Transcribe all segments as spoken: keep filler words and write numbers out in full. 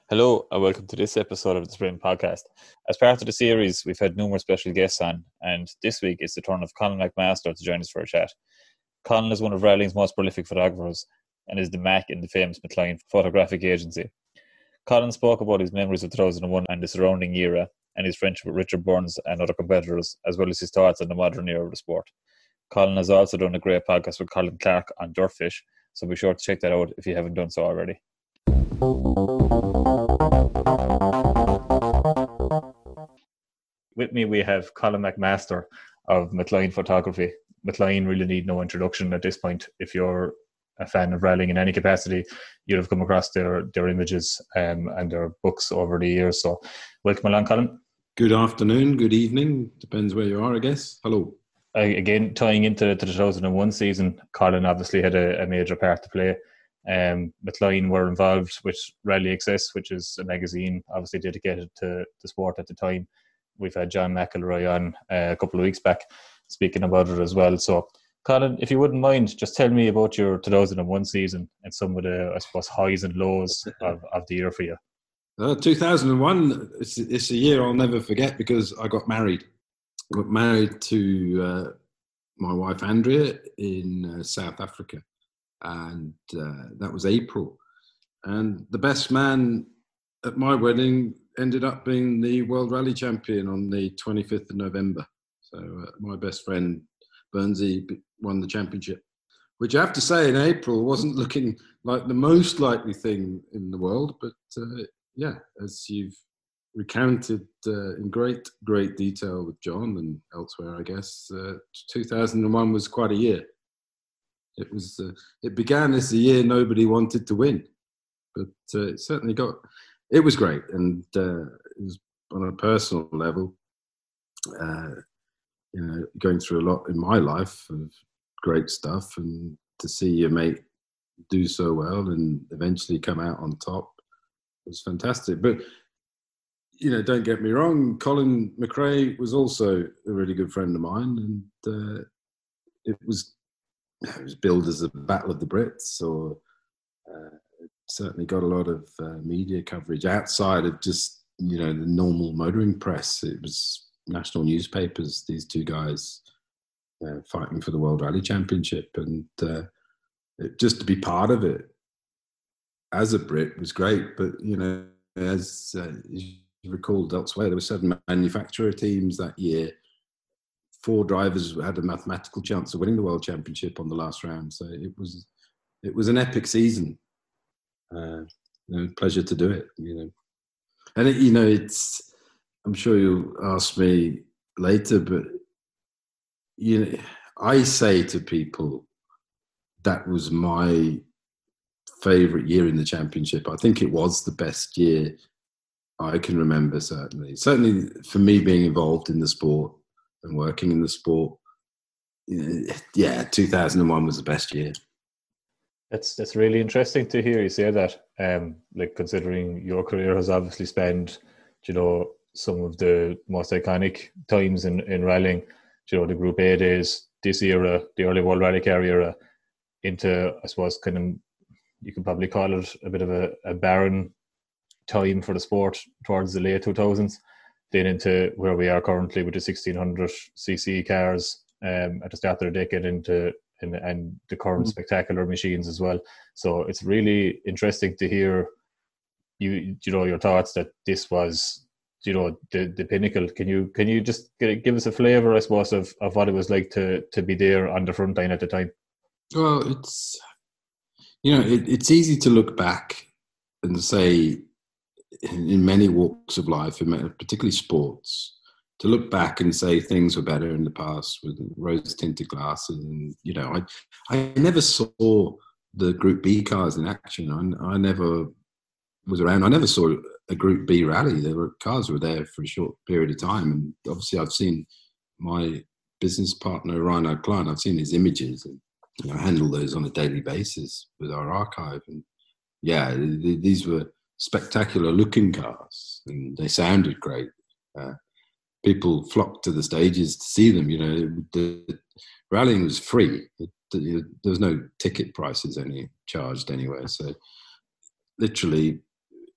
Hello and welcome to this episode of the Sprint Podcast. As part of the series, we've had numerous special guests on, and this week it's the turn of Colin McMaster to join us for a chat. Colin is one of Rallying's most prolific photographers and is the Mac in the famous McLean photographic agency. Colin spoke about his memories of two thousand one and the surrounding era, and his friendship with Richard Burns and other competitors, as well as his thoughts on the modern era of the sport. Colin has also done a great podcast with Colin Clark on Dirtfish, so be sure to check that out if you haven't done so already. With me we have Colin McMaster of McLean Photography. McLean really need no introduction at this point. If you're a fan of rallying in any capacity, you'll have come across their, their images um, and their books over the years. So welcome along, Colin. Good afternoon, good evening, depends where you are, I guess. Hello. Uh, again, tying into the two thousand one season, Colin obviously had a, a major part to play. Um, McLean were involved with Rally Access, which is a magazine obviously dedicated to the sport at the time. We've had John McElroy on uh, a couple of weeks back speaking about it as well. So, Colin, if you wouldn't mind, just tell me about your two thousand one season and some of the, I suppose, highs and lows of, of the year for you. Uh, two thousand one, it's, it's a year I'll never forget because I got married. I got married to uh, my wife Andrea in uh, South Africa. And uh, that was April. And the best man at my wedding ended up being the World Rally Champion on the twenty-fifth of November. So uh, my best friend Burnsy won the championship, which I have to say in April wasn't looking like the most likely thing in the world. But uh, yeah, as you've recounted uh, in great, great detail with John and elsewhere, I guess, uh, two thousand one was quite a year. It was. Uh, it began as a year nobody wanted to win, but uh, it certainly got. It was great, and uh, it was on a personal level. Uh, you know, going through a lot in my life of great stuff, and to see your mate do so well and eventually come out on top was fantastic. But you know, don't get me wrong, Colin McRae was also a really good friend of mine, and uh, it was. It was billed as a Battle of the Brits, or uh, it certainly got a lot of uh, media coverage outside of just, you know, the normal motoring press. It was national newspapers, these two guys uh, fighting for the World Rally Championship. And uh, it, just to be part of it as a Brit was great. But, you know, as uh, you recalled elsewhere, there were seven manufacturer teams that year. Four drivers had a mathematical chance of winning the World Championship on the last round. So it was it was an epic season. Uh, you know, pleasure to do it, you know. And, it, you know, it's, I'm sure you'll ask me later, but, you know, I say to people that was my favourite year in the championship. I think it was the best year I can remember, certainly. Certainly for me being involved in the sport and working in the sport, yeah, two thousand one was the best year. That's that's really interesting to hear you say that. Um, like considering your career has obviously spanned, you know, some of the most iconic times in, in rallying, you know, the Group A days, this era, the early World Rally Car era, into, I suppose, kind of, you could probably call it a bit of a, a barren time for the sport towards the late two thousands. Then into where we are currently with the sixteen hundred c c cars um, at the start of the decade, into and, and the current mm-hmm. spectacular machines as well. So it's really interesting to hear you you know your thoughts that this was, you know, the the pinnacle. Can you can you just give us a flavour, I suppose, of, of what it was like to to be there on the front line at the time? Well, it's, you know, it, it's easy to look back and say, in many walks of life, particularly sports, to look back and say things were better in the past with rose-tinted glasses. And, you know, I I never saw the Group B cars in action. I, I never was around. I never saw a Group B rally. There were cars were there for a short period of time. And obviously I've seen my business partner, Rhino Klein, I've seen his images, and, you know, I handle those on a daily basis with our archive. And yeah, these were spectacular looking cars, and they sounded great. Uh, people flocked to the stages to see them. You know, the, the rallying was free. It, it, there was no ticket prices any charged anywhere. So literally,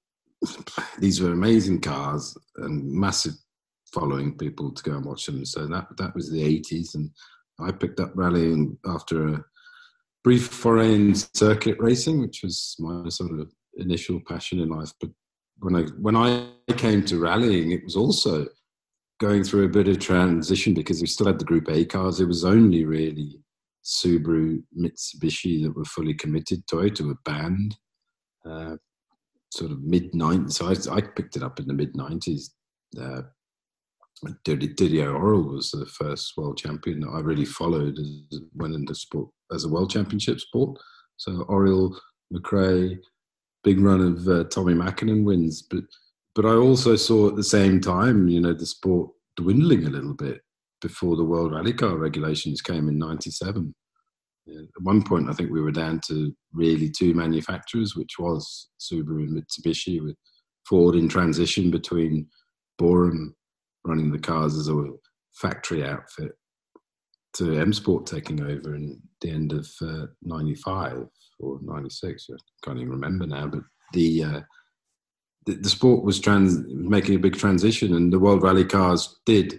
these were amazing cars and massive following people to go and watch them. So that that was the eighties, and I picked up rallying after a brief foray in circuit racing, which was my sort of initial passion in life. But when I when I came to rallying, it was also going through a bit of transition because we still had the Group A cars. It was only really Subaru, Mitsubishi that were fully committed. Toyota were banned, uh, sort of mid nineties. So I, I picked it up in the mid nineties. Uh, Didier Auriol was the first world champion that I really followed, as, went into sport as a world championship sport. So Auriol, McRae, big run of uh, Tommy Mäkinen wins. But but I also saw at the same time, you know, the sport dwindling a little bit before the World Rally Car regulations came in ninety-seven. Yeah, at one point, I think we were down to really two manufacturers, which was Subaru and Mitsubishi, with Ford in transition between Borum running the cars as a factory outfit to M Sport taking over in the end of uh, ninety-five or ninety-six. I can't even remember now, but the uh, the, the sport was trans making a big transition, and the World Rally Cars did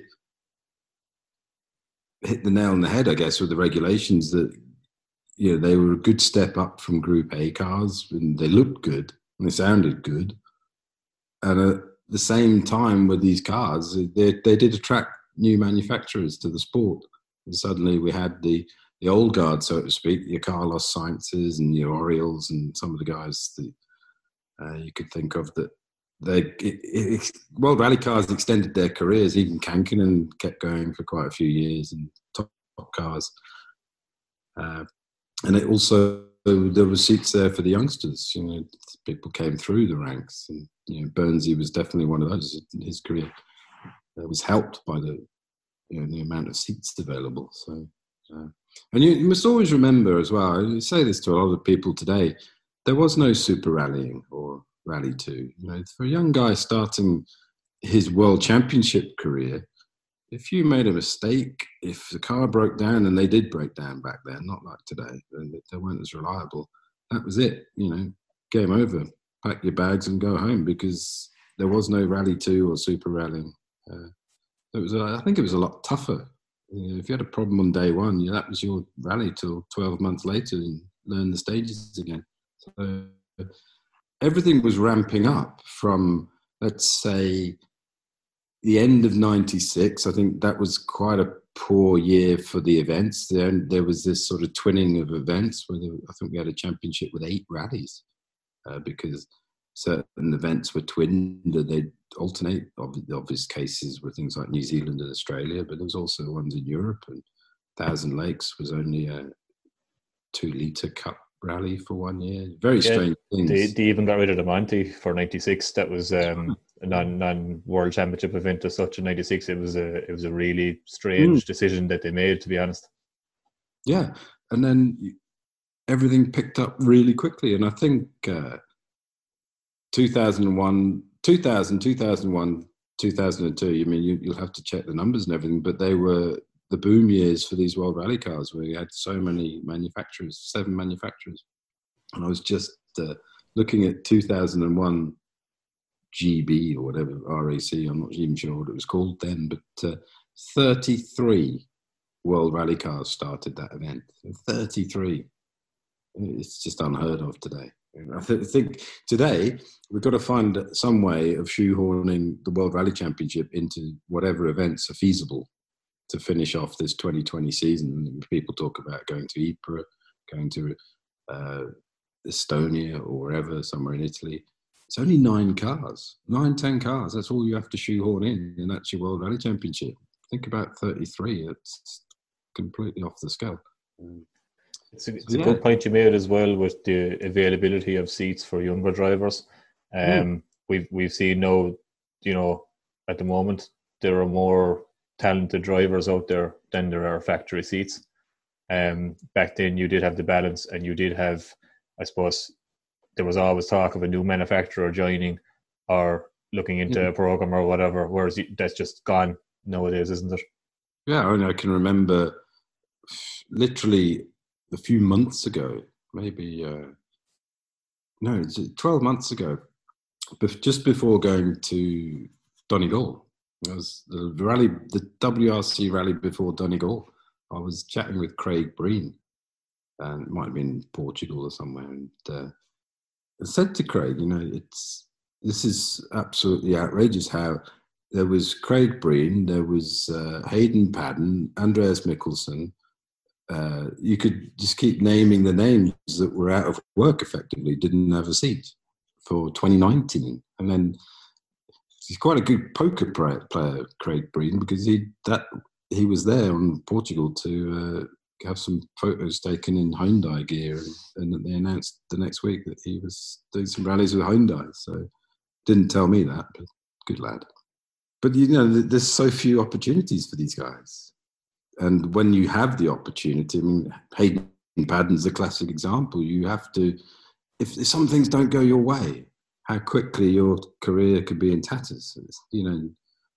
hit the nail on the head, I guess, with the regulations that, you know, they were a good step up from Group A cars, and they looked good and they sounded good. And at the same time with these cars, they, they did attract new manufacturers to the sport. And suddenly we had the, the old guard, so to speak, your Carlos Sainzes and your Orioles and some of the guys that uh, you could think of that they it, it, World Rally Cars extended their careers. Even Kankinen kept going for quite a few years, and top, top cars. Uh, and it also, there were seats there for the youngsters. You know, people came through the ranks, and you know, Bernsey was definitely one of those. His career uh, was helped by the, you know, the amount of seats available. So, uh, and you, you must always remember as well. I say this to a lot of people today. There was no super rallying or Rally Two. You know, for a young guy starting his world championship career, if you made a mistake, if the car broke down, and they did break down back then, not like today, they weren't as reliable, that was it. You know, game over. Pack your bags and go home, because there was no Rally Two or super rallying. Uh, it was, uh, I think it was a lot tougher. You know, if you had a problem on day one, yeah, that was your rally till twelve months later and learn the stages again. So everything was ramping up from, let's say, the end of ninety-six. I think that was quite a poor year for the events. There, there was this sort of twinning of events where there, I think we had a championship with eight rallies uh, because certain events were twinned, they'd alternate. The obvious cases were things like New Zealand and Australia, but there was also ones in Europe, and Thousand Lakes was only a two-litre cup rally for one year. Very strange yeah, things. They, they even got rid of the Monty for ninety-six. That was um, a non non world championship event as such in ninety-six. It was a it was a really strange mm. decision that they made, to be honest. Yeah, and then everything picked up really quickly, and I think uh, two thousand one, two thousand, two thousand one, two thousand two. I mean, you, you'll have to check the numbers and everything, but they were the boom years for these World Rally Cars, where you had so many manufacturers, seven manufacturers. And I was just uh, looking at two thousand one G B or whatever, R A C, I'm not even sure what it was called then, but uh, thirty-three World Rally Cars started that event. thirty-three. It's just unheard of today. I th- think today we've got to find some way of shoehorning the World Rally Championship into whatever events are feasible to finish off this twenty twenty season. People talk about going to Ypres, going to uh, Estonia or wherever, somewhere in Italy. It's only nine cars, nine, ten cars. That's all you have to shoehorn in, and that's your World Rally Championship. Think about thirty-three. It's completely off the scale. Um, it's a, it's so, a yeah. good point you made as well with the availability of seats for younger drivers. Um, mm. We've we've seen now, you know, at the moment there are more talented drivers out there than there are factory seats. Um, back then you did have the balance, and you did have, I suppose, there was always talk of a new manufacturer joining or looking into yeah. a program or whatever, whereas that's just gone nowadays, isn't it? Yeah, I, mean, I can remember literally a few months ago, maybe, uh, no, twelve months ago, bef- just before going to Donegal. It was the rally, the W R C rally before Donegal. I was chatting with Craig Breen, and it might have been Portugal or somewhere, and uh, I said to Craig, you know, it's this is absolutely outrageous how there was Craig Breen, there was uh, Hayden Padden, Andreas Mikkelsen. Uh, you could just keep naming the names that were out of work effectively, didn't have a seat for twenty nineteen. And then he's quite a good poker player, Craig Breen, because he that he was there in Portugal to uh, have some photos taken in Hyundai gear, and, and they announced the next week that he was doing some rallies with Hyundai. So didn't tell me that, but good lad. But you know, there's so few opportunities for these guys, and when you have the opportunity, I mean, Hayden Padden's a classic example. You have to, if, if some things don't go your way, how quickly your career could be in tatters. It's, you know,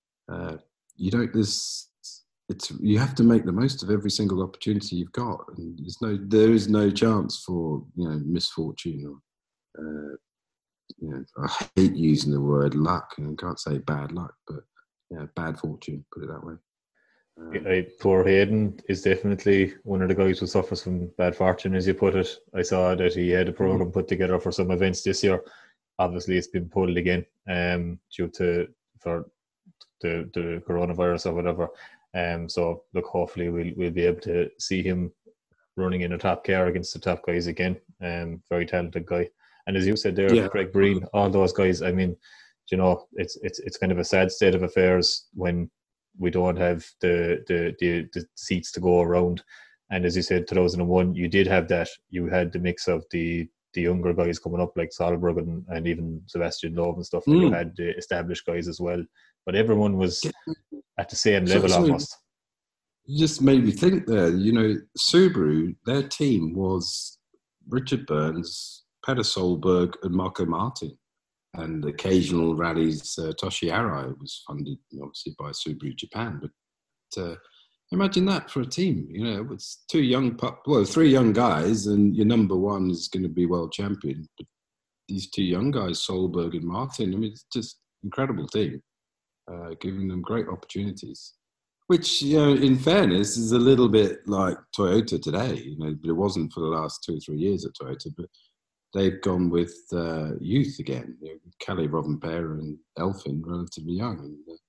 uh, you don't. This, it's you have to make the most of every single opportunity you've got, and there's no, there is no chance for you know misfortune or. Uh, you know, I hate using the word luck, and I can't say bad luck, but yeah, bad fortune. Put it that way. Um, yeah, poor Hayden is definitely one of the guys who suffers from bad fortune, as you put it. I saw that he had a program mm-hmm. put together for some events this year. Obviously, it's been pulled again um, due to for the, the coronavirus or whatever. Um, so, look, hopefully we'll we'll be able to see him running in a top car against the top guys again. Um, very talented guy. And as you said there, yeah. Craig Breen, all those guys. I mean, you know, it's it's it's kind of a sad state of affairs when we don't have the the the, the seats to go around. And as you said, two thousand one, you did have that. You had the mix of the the younger guys coming up like Solberg and, and even Sebastian Loeb and stuff. Mm. And you had the established guys as well. But everyone was at the same level so, so almost. You just made me think there. You know, Subaru, their team was Richard Burns, Peter Solberg and Marco Martin, and occasional rallies. Uh, Toshi Arai was funded obviously by Subaru Japan, but uh, imagine that for a team. You know, it's two young, pup, well, three young guys, and your number one is going to be world champion. But these two young guys, Solberg and Martin, I mean, it's just incredible team, uh, giving them great opportunities. Which, you know, in fairness, is a little bit like Toyota today. You know, but it wasn't for the last two or three years at Toyota, but they've gone with uh, youth again. You know, Kalle Rovanperä and Elfyn, relatively young. And, uh,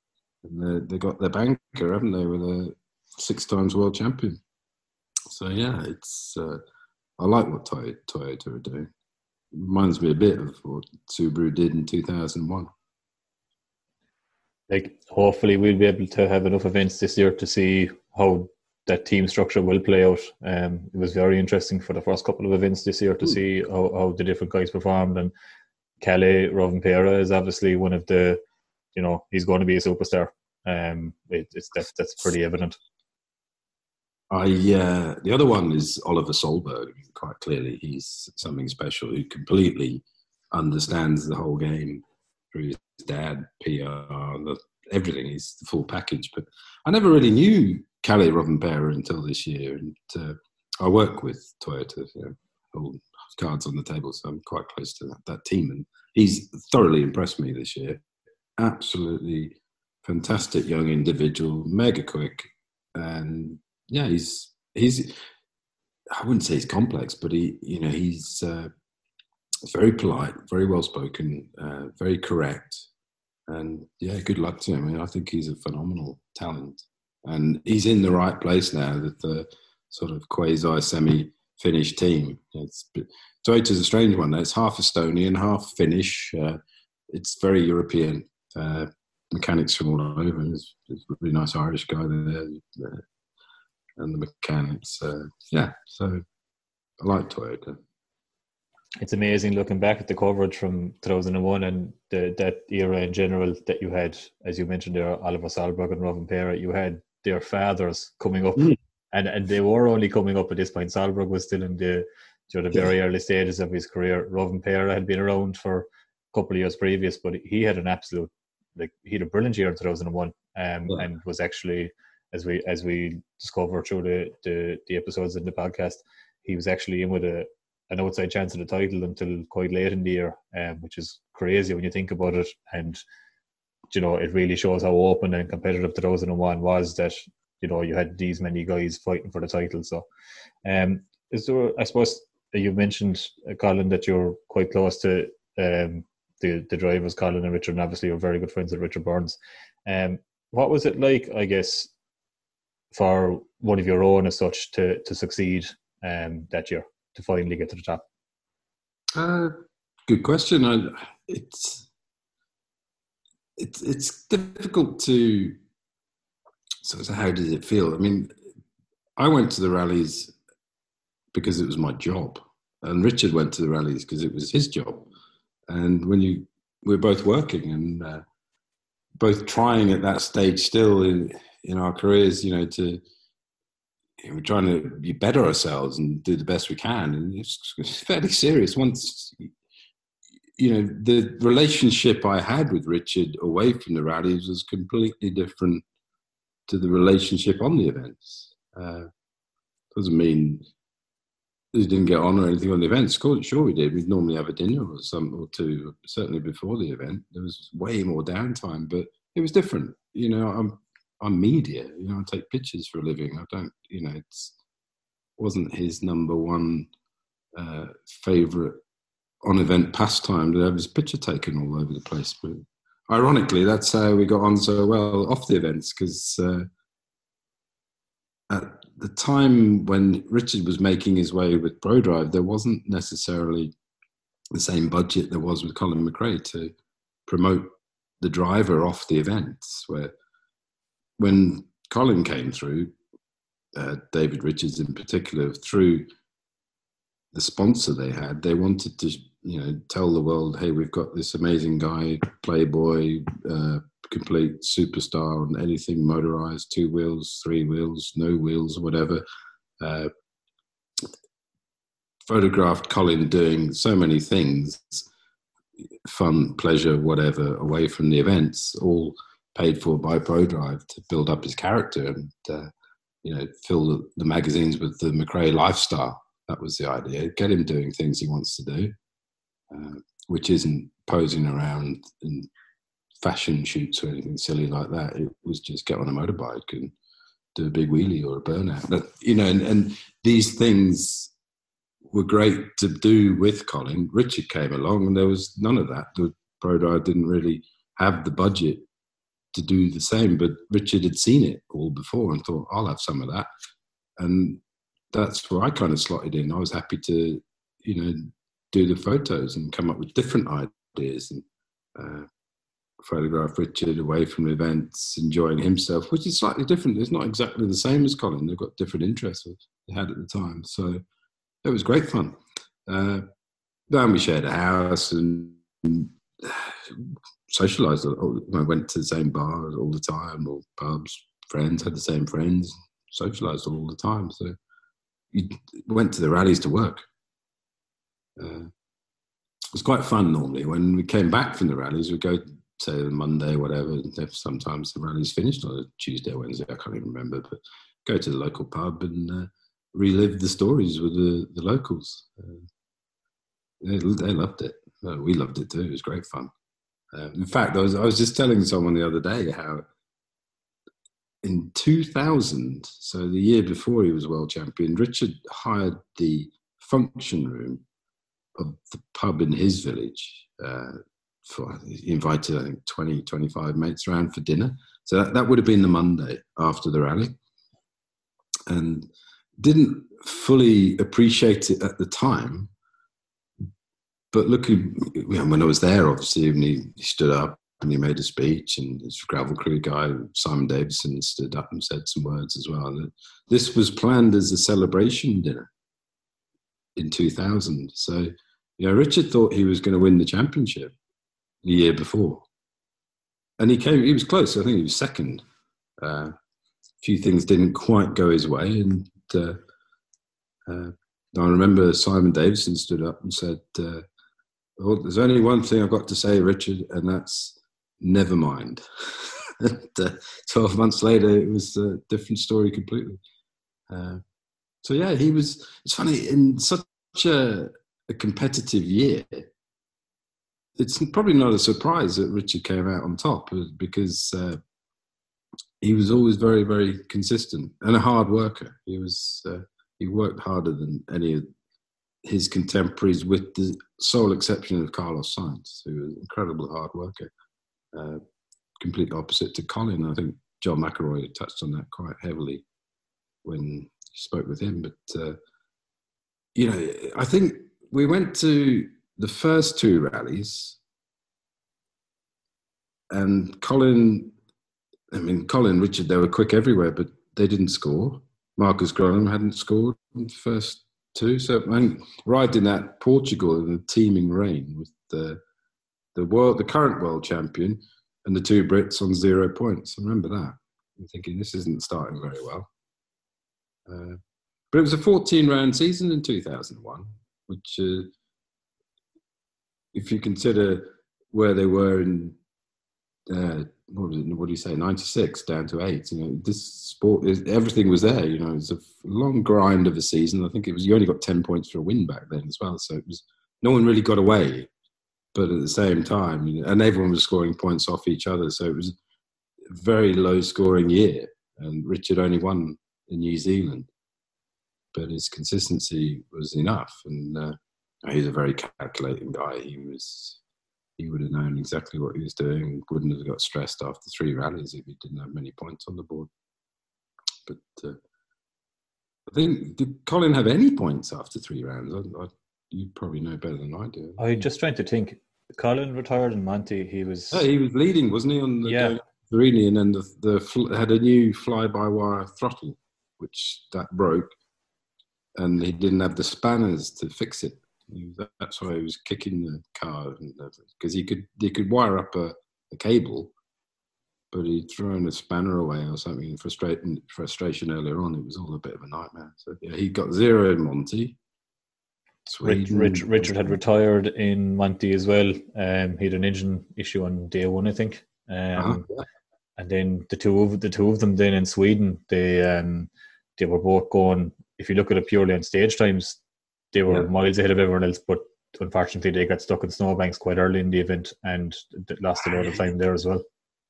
and they got their banker, haven't they, with a six times world champion. So, yeah, it's uh, I like what Toy- Toyota are doing. It reminds me a bit of what Subaru did in two thousand one. Like, hopefully we'll be able to have enough events this year to see how that team structure will play out. Um, it was very interesting for the first couple of events this year to Ooh. see how, how the different guys performed. And Kalle Rovanperä is obviously one of the, you know, he's going to be a superstar. Um, it, it's that's, that's pretty evident. I uh, the other one is Oliver Solberg. Quite clearly, he's something special. Who completely understands the whole game through his dad, P R, the, everything. He's the full package. But I never really knew Kalle Rovanperä until this year, and uh, I work with Toyota, you know, all cards on the table, so I'm quite close to that, that team, and he's thoroughly impressed me this year. Absolutely fantastic young individual, mega quick, and yeah, he's he's. I wouldn't say he's complex, but he, you know, he's uh, very polite, very well spoken, uh, very correct, and yeah, good luck to him. I mean, I think he's a phenomenal talent. And he's in the right place now with the sort of quasi-semi-Finnish team. It's, Toyota's a strange one. It's half Estonian, half Finnish. Uh, it's very European. Uh, mechanics from all over. There's, there's a really nice Irish guy there. Uh, and the mechanics. Uh, yeah, so I like Toyota. It's amazing looking back at the coverage from two thousand one and the, that era in general that you had, as you mentioned there, Oliver Solberg and Rovanperä. You had their fathers coming up, mm. and, and they were only coming up at this point. Solberg was still in the, you know, the very yeah. early stages of his career. Rovanperä had been around for a couple of years previous, but he had an absolute, like, he had a brilliant year in two thousand one, um, yeah. and was actually, as we as we discover through the, the, the episodes in the podcast, he was actually in with a an outside chance of the title until quite late in the year, um, which is crazy when you think about it. And, you know, it really shows how open and competitive two thousand one was, that, you know, you had these many guys fighting for the title. So, um, is there, I suppose you mentioned, uh, Colin, that you're quite close to um, the, the drivers, Colin and Richard, and obviously you're very good friends with Richard Burns. Um, what was it like, I guess, for one of your own as such to, to succeed um, that year, to finally get to the top? Uh, good question. I, it's, it's, it's difficult to, so, so how did it feel? I mean, I went to the rallies because it was my job, and Richard went to the rallies because it was his job. And when you, we're both working and uh, both trying at that stage still in, in our careers, you know, to, you know, we're trying to be better ourselves and do the best we can. And it's, it's fairly serious. Once, you know, the relationship I had with Richard away from the rallies was completely different to the relationship on the events. Uh, doesn't mean we didn't get on or anything on the events. Sure, we did. We'd normally have a dinner or some or two, certainly before the event. There was way more downtime, but it was different. You know, I'm I'm media. You know, I take pictures for a living. I don't. You know, it's wasn't his number one uh, favorite on-event pastime to have his picture taken all over the place. But ironically, that's how we got on so well off the events, because uh, at the time when Richard was making his way with ProDrive, there wasn't necessarily the same budget there was with Colin McRae to promote the driver off the events. Where when Colin came through, uh, David Richards in particular, through the sponsor they had, they wanted to, you know, tell the world, hey, we've got this amazing guy, playboy, uh, complete superstar on anything motorized, two wheels, three wheels, no wheels, whatever. Uh, photographed Colin doing so many things, fun, pleasure, whatever, away from the events, all paid for by ProDrive to build up his character and, uh, you know, fill the, the magazines with the McRae lifestyle. That was the idea. Get him doing things he wants to do, uh, which isn't posing around in fashion shoots or anything silly like that. It was just get on a motorbike and do a big wheelie or a burnout. But, you know, and, and these things were great to do with Colin. Richard came along and there was none of that. The ProDrive didn't really have the budget to do the same, but Richard had seen it all before and thought, I'll have some of that. And that's where I kind of slotted in. I was happy to, you know, do the photos and come up with different ideas and uh, photograph Richard away from events, enjoying himself, which is slightly different. It's not exactly the same as Colin. They've got different interests they had at the time. So it was great fun. Uh, then we shared a house and socialised. I went to the same bars all the time, or pubs, friends, had the same friends, socialised all the time. So you went to the rallies to work. Uh, it was quite fun normally. When we came back from the rallies, we'd go, say, Monday, whatever. Sometimes the rallies finished on a Tuesday or Wednesday, I can't even remember, but go to the local pub and uh, relive the stories with the, the locals. Uh, they, they loved it. Uh, we loved it too. It was great fun. Uh, in fact, I was, I was just telling someone the other day how in two thousand, so the year before he was world champion, Richard hired the function room of the pub in his village. Uh, for, he invited, I think, twenty, twenty-five mates around for dinner. So that, that would have been the Monday after the rally. And didn't fully appreciate it at the time. But looking, when I was there, obviously, when he, he stood up and he made a speech, and this gravel crew guy, Simon Davison, stood up and said some words as well. And this was planned as a celebration dinner in two thousand. So, you know, Richard thought he was going to win the championship the year before. And he came, he was close. I think he was second. Uh, a few things didn't quite go his way. And uh, uh, I remember Simon Davison stood up and said, uh, well, there's only one thing I've got to say, Richard, and that's never mind. and, uh, twelve months later, it was a different story completely. Uh, so, yeah, he was, it's funny, in such a, a competitive year, it's probably not a surprise that Richard came out on top because uh, he was always very, very consistent and a hard worker. He was uh, he worked harder than any of his contemporaries, with the sole exception of Carlos Sainz, who was an incredible hard worker. Uh, complete opposite to Colin. I think John McElroy touched on that quite heavily when he spoke with him. But, uh, you know, I think we went to the first two rallies and Colin, I mean, Colin, Richard, they were quick everywhere, but they didn't score. Marcus Grönholm hadn't scored in the first two. So I arrived in that Portugal in a teeming rain with the the world, the current world champion, and the two Brits on zero points. I remember that. I'm thinking this isn't starting very well. Uh, but it was a fourteen round season in two thousand one, which, uh, if you consider where they were in, uh, what, was it, what do you say, ninety-six down to eight, you know, this sport, is, everything was there, you know, it was a long grind of a season. I think it was, you only got ten points for a win back then as well. So it was, no one really got away, but at the same time, you know, and everyone was scoring points off each other. So it was a very low scoring year. And Richard only won in New Zealand, but his consistency was enough. And uh, he's a very calculating guy. He was, he would have known exactly what he was doing. Wouldn't have got stressed after three rallies if he didn't have many points on the board. But uh, I think, did Colin have any points after three rounds? I, I, you probably know better than I do. I'm just trying to think. Colin retired in Monty. He was. Yeah, he was leading, wasn't he? On the yeah. Verini, and then the the fl- had a new fly-by-wire throttle, which that broke, and he didn't have the spanners to fix it. He, that's why he was kicking the car, because he could he could wire up a, a cable, but he'd thrown a spanner away or something. Frustration frustration earlier on, it was all a bit of a nightmare. So yeah, he got zero in Monty. Rich, Rich, Richard had retired in Monty as well. Um, he had an engine issue on day one, I think. Um, uh-huh, yeah. And then the two of the two of them then in Sweden, they um, they were both going. If you look at it purely on stage times, they were yeah. miles ahead of everyone else. But unfortunately, they got stuck in snowbanks quite early in the event and lost a lot of time there as well.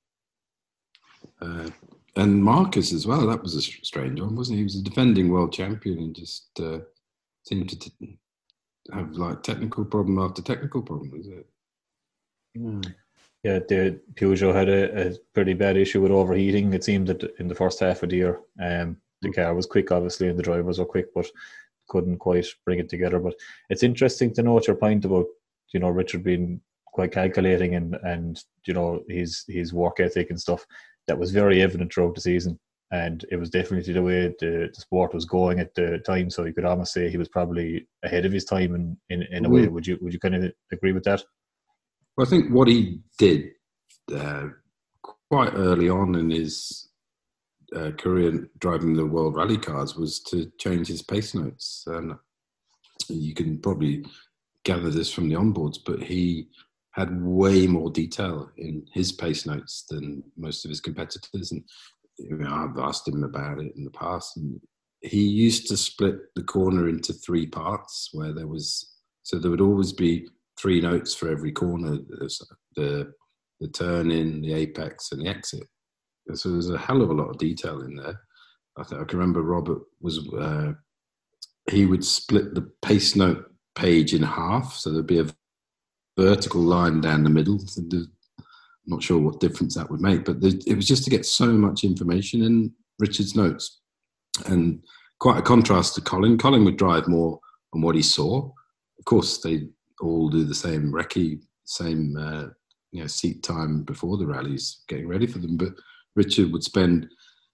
Uh, and Marcus as well. That was a strange one, wasn't he? He was a defending world champion and just uh, seemed to. T- have like technical problem after technical problem, is it? Mm. Yeah, the Peugeot had a, a pretty bad issue with overheating. It seemed that in the first half of the year, um, the car was quick, obviously, and the drivers were quick, but couldn't quite bring it together. But it's interesting to note your point about, you know, Richard being quite calculating and, and you know, his his work ethic and stuff. That was very evident throughout the season. And it was definitely the way the, the sport was going at the time. So you could almost say he was probably ahead of his time in, in, in a mm. way. Would you would you kind of agree with that? Well, I think what he did uh, quite early on in his uh, career driving the World Rally cars was to change his pace notes. And you can probably gather this from the onboards, but he had way more detail in his pace notes than most of his competitors. And you know, I've asked him about it in the past, and he used to split the corner into three parts where there was, so there would always be three notes for every corner. There's the the turn in, the apex, and the exit. So there's a hell of a lot of detail in there. I think I can remember Robert was, uh, he would split the pace note page in half. So there'd be a vertical line down the middle. I'm not sure what difference that would make, but it was just to get so much information in Richard's notes. And quite a contrast to Colin. Colin would drive more on what he saw. Of course, they all do the same recce, same uh, you know, seat time before the rallies, getting ready for them. But Richard would spend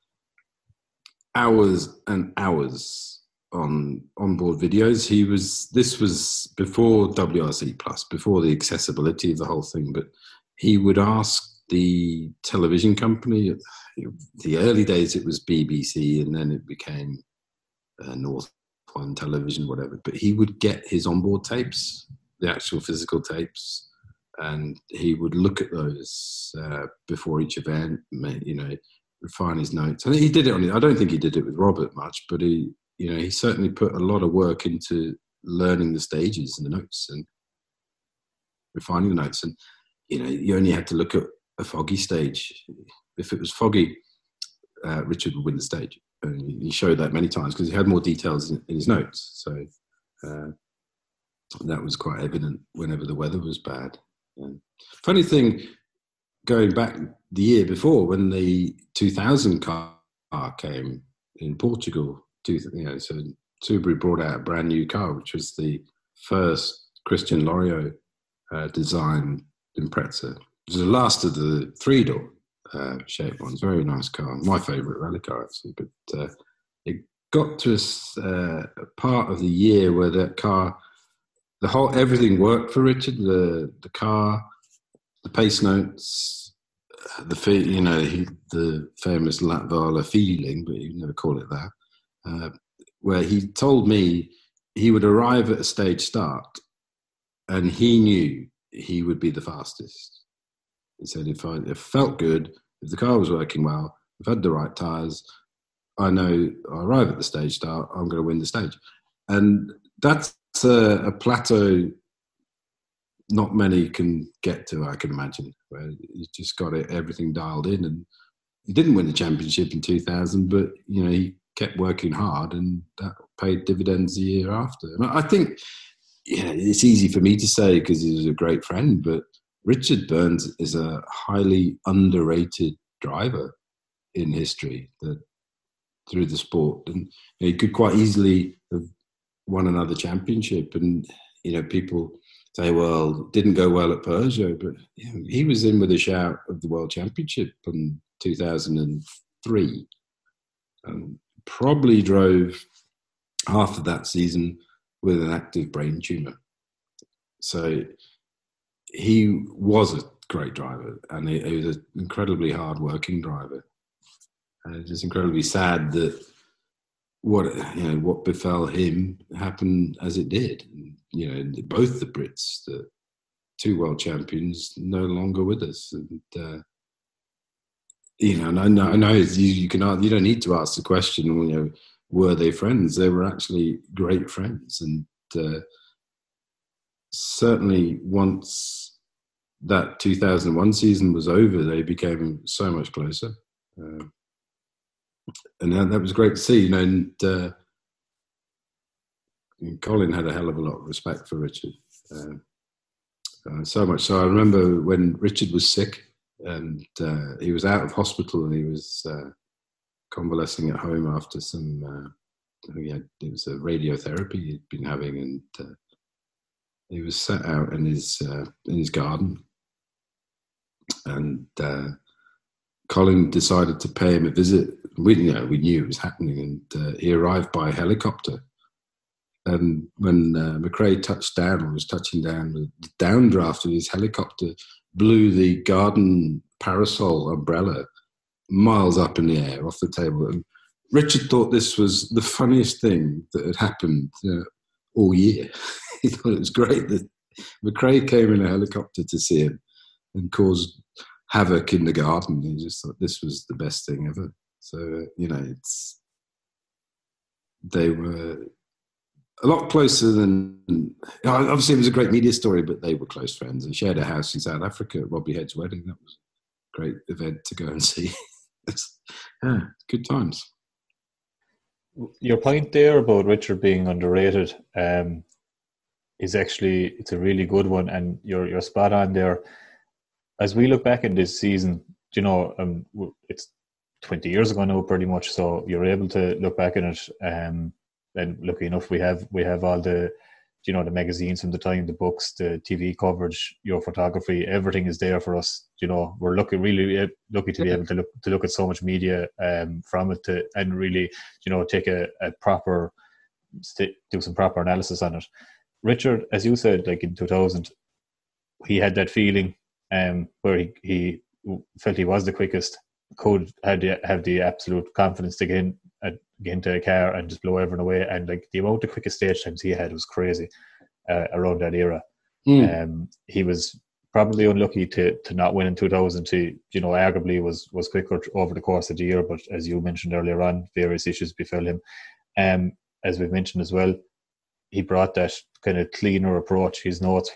hours and hours on onboard videos. He was, this was before W R C Plus, before the accessibility of the whole thing, but he would ask the television company, the early days it was B B C and then it became uh, North One Television, whatever, but he would get his onboard tapes, the actual physical tapes, and he would look at those uh, before each event, you know, refine his notes. And he did it on it. I don't think he did it with Robert much, but he, you know, he certainly put a lot of work into learning the stages and the notes. And refining the notes. And, you know, you only had to look at a foggy stage. If it was foggy, uh, Richard would win the stage. And he showed that many times because he had more details in, in his notes. So uh, that was quite evident whenever the weather was bad. And funny thing, going back the year before when the two thousand car came in Portugal, you know, so Subaru brought out a brand new car, which was the first Christian Loriot uh, designed Impreza. It was the last of the three-door uh, shaped ones. Very nice car. My favourite rally car, actually. But uh, it got to a uh, part of the year where that car, the whole everything worked for Richard. The the car, the pace notes, the you know he, the famous Latvala feeling, but you never call it that. Uh, where he told me he would arrive at a stage start and he knew he would be the fastest. He said, if I if it felt good, if the car was working well, if I had the right tyres, I know I arrive at the stage start, I'm going to win the stage. And that's a, a plateau not many can get to, I can imagine, where you just got it, everything dialed in. And he didn't win the championship in two thousand, but, you know, he kept working hard and that paid dividends the year after. And I think, yeah, it's easy for me to say because he was a great friend, but Richard Burns is a highly underrated driver in history that through the sport. And you know, he could quite easily have won another championship. And, you know, people say, well, it didn't go well at Peugeot, but you know, he was in with a shout of the World Championship in two thousand three. Um, probably drove half of that season with an active brain tumour. So he was a great driver and he, he was an incredibly hard-working driver. And it's just incredibly sad that what you know what befell him happened as it did. And, you know, both the Brits, the two world champions, no longer with us. And uh, you know, and I know, I know you, you can you don't need to ask the question. You know, were they friends? They were actually great friends, and uh, certainly once that two thousand one season was over, they became so much closer. Uh, and that, that was great to see. You know, and uh, Colin had a hell of a lot of respect for Richard. Uh, uh, so much so, I remember when Richard was sick. And uh, he was out of hospital and he was uh, convalescing at home after some, uh, he had, it was a radiotherapy he'd been having, and uh, he was sat out in his uh, in his garden. And uh, Colin decided to pay him a visit. We, you know, we knew it was happening, and uh, he arrived by helicopter. And when uh, McRae touched down, or was touching down, the downdraft of his helicopter blew the garden parasol umbrella miles up in the air off the table. And Richard thought this was the funniest thing that had happened uh, all year. He thought it was great that McRae came in a helicopter to see him and caused havoc in the garden. He just thought this was the best thing ever. So, uh, you know, it's they were a lot closer than, obviously it was a great media story, but they were close friends and shared a house in South Africa at Robbie Head's wedding. That was a great event to go and see. Yeah, good times. Your point there about Richard being underrated um, is actually, it's a really good one, and you're you're spot on there. As we look back at this season, you know, um, it's twenty years ago now pretty much, so you're able to look back at it. Um, And lucky enough, we have we have all the, you know, the magazines from the time, the books, the T V coverage, your photography, everything is there for us. You know, we're lucky, really lucky to be able to look to look at so much media um, from it, to and really, you know, take a, a proper, do some proper analysis on it. Richard, as you said, like in two thousand, he had that feeling um, where he, he felt he was the quickest, could had the, have the absolute confidence to get in. Uh, get into a car and just blow everyone away, and like the amount of quickest stage times he had was crazy uh, around that era. Mm. Um, he was probably unlucky to to not win in two thousand. To, you know, arguably was was quicker over the course of the year, but as you mentioned earlier on, various issues befell him. Um, as we've mentioned as well, he brought that kind of cleaner approach. His notes were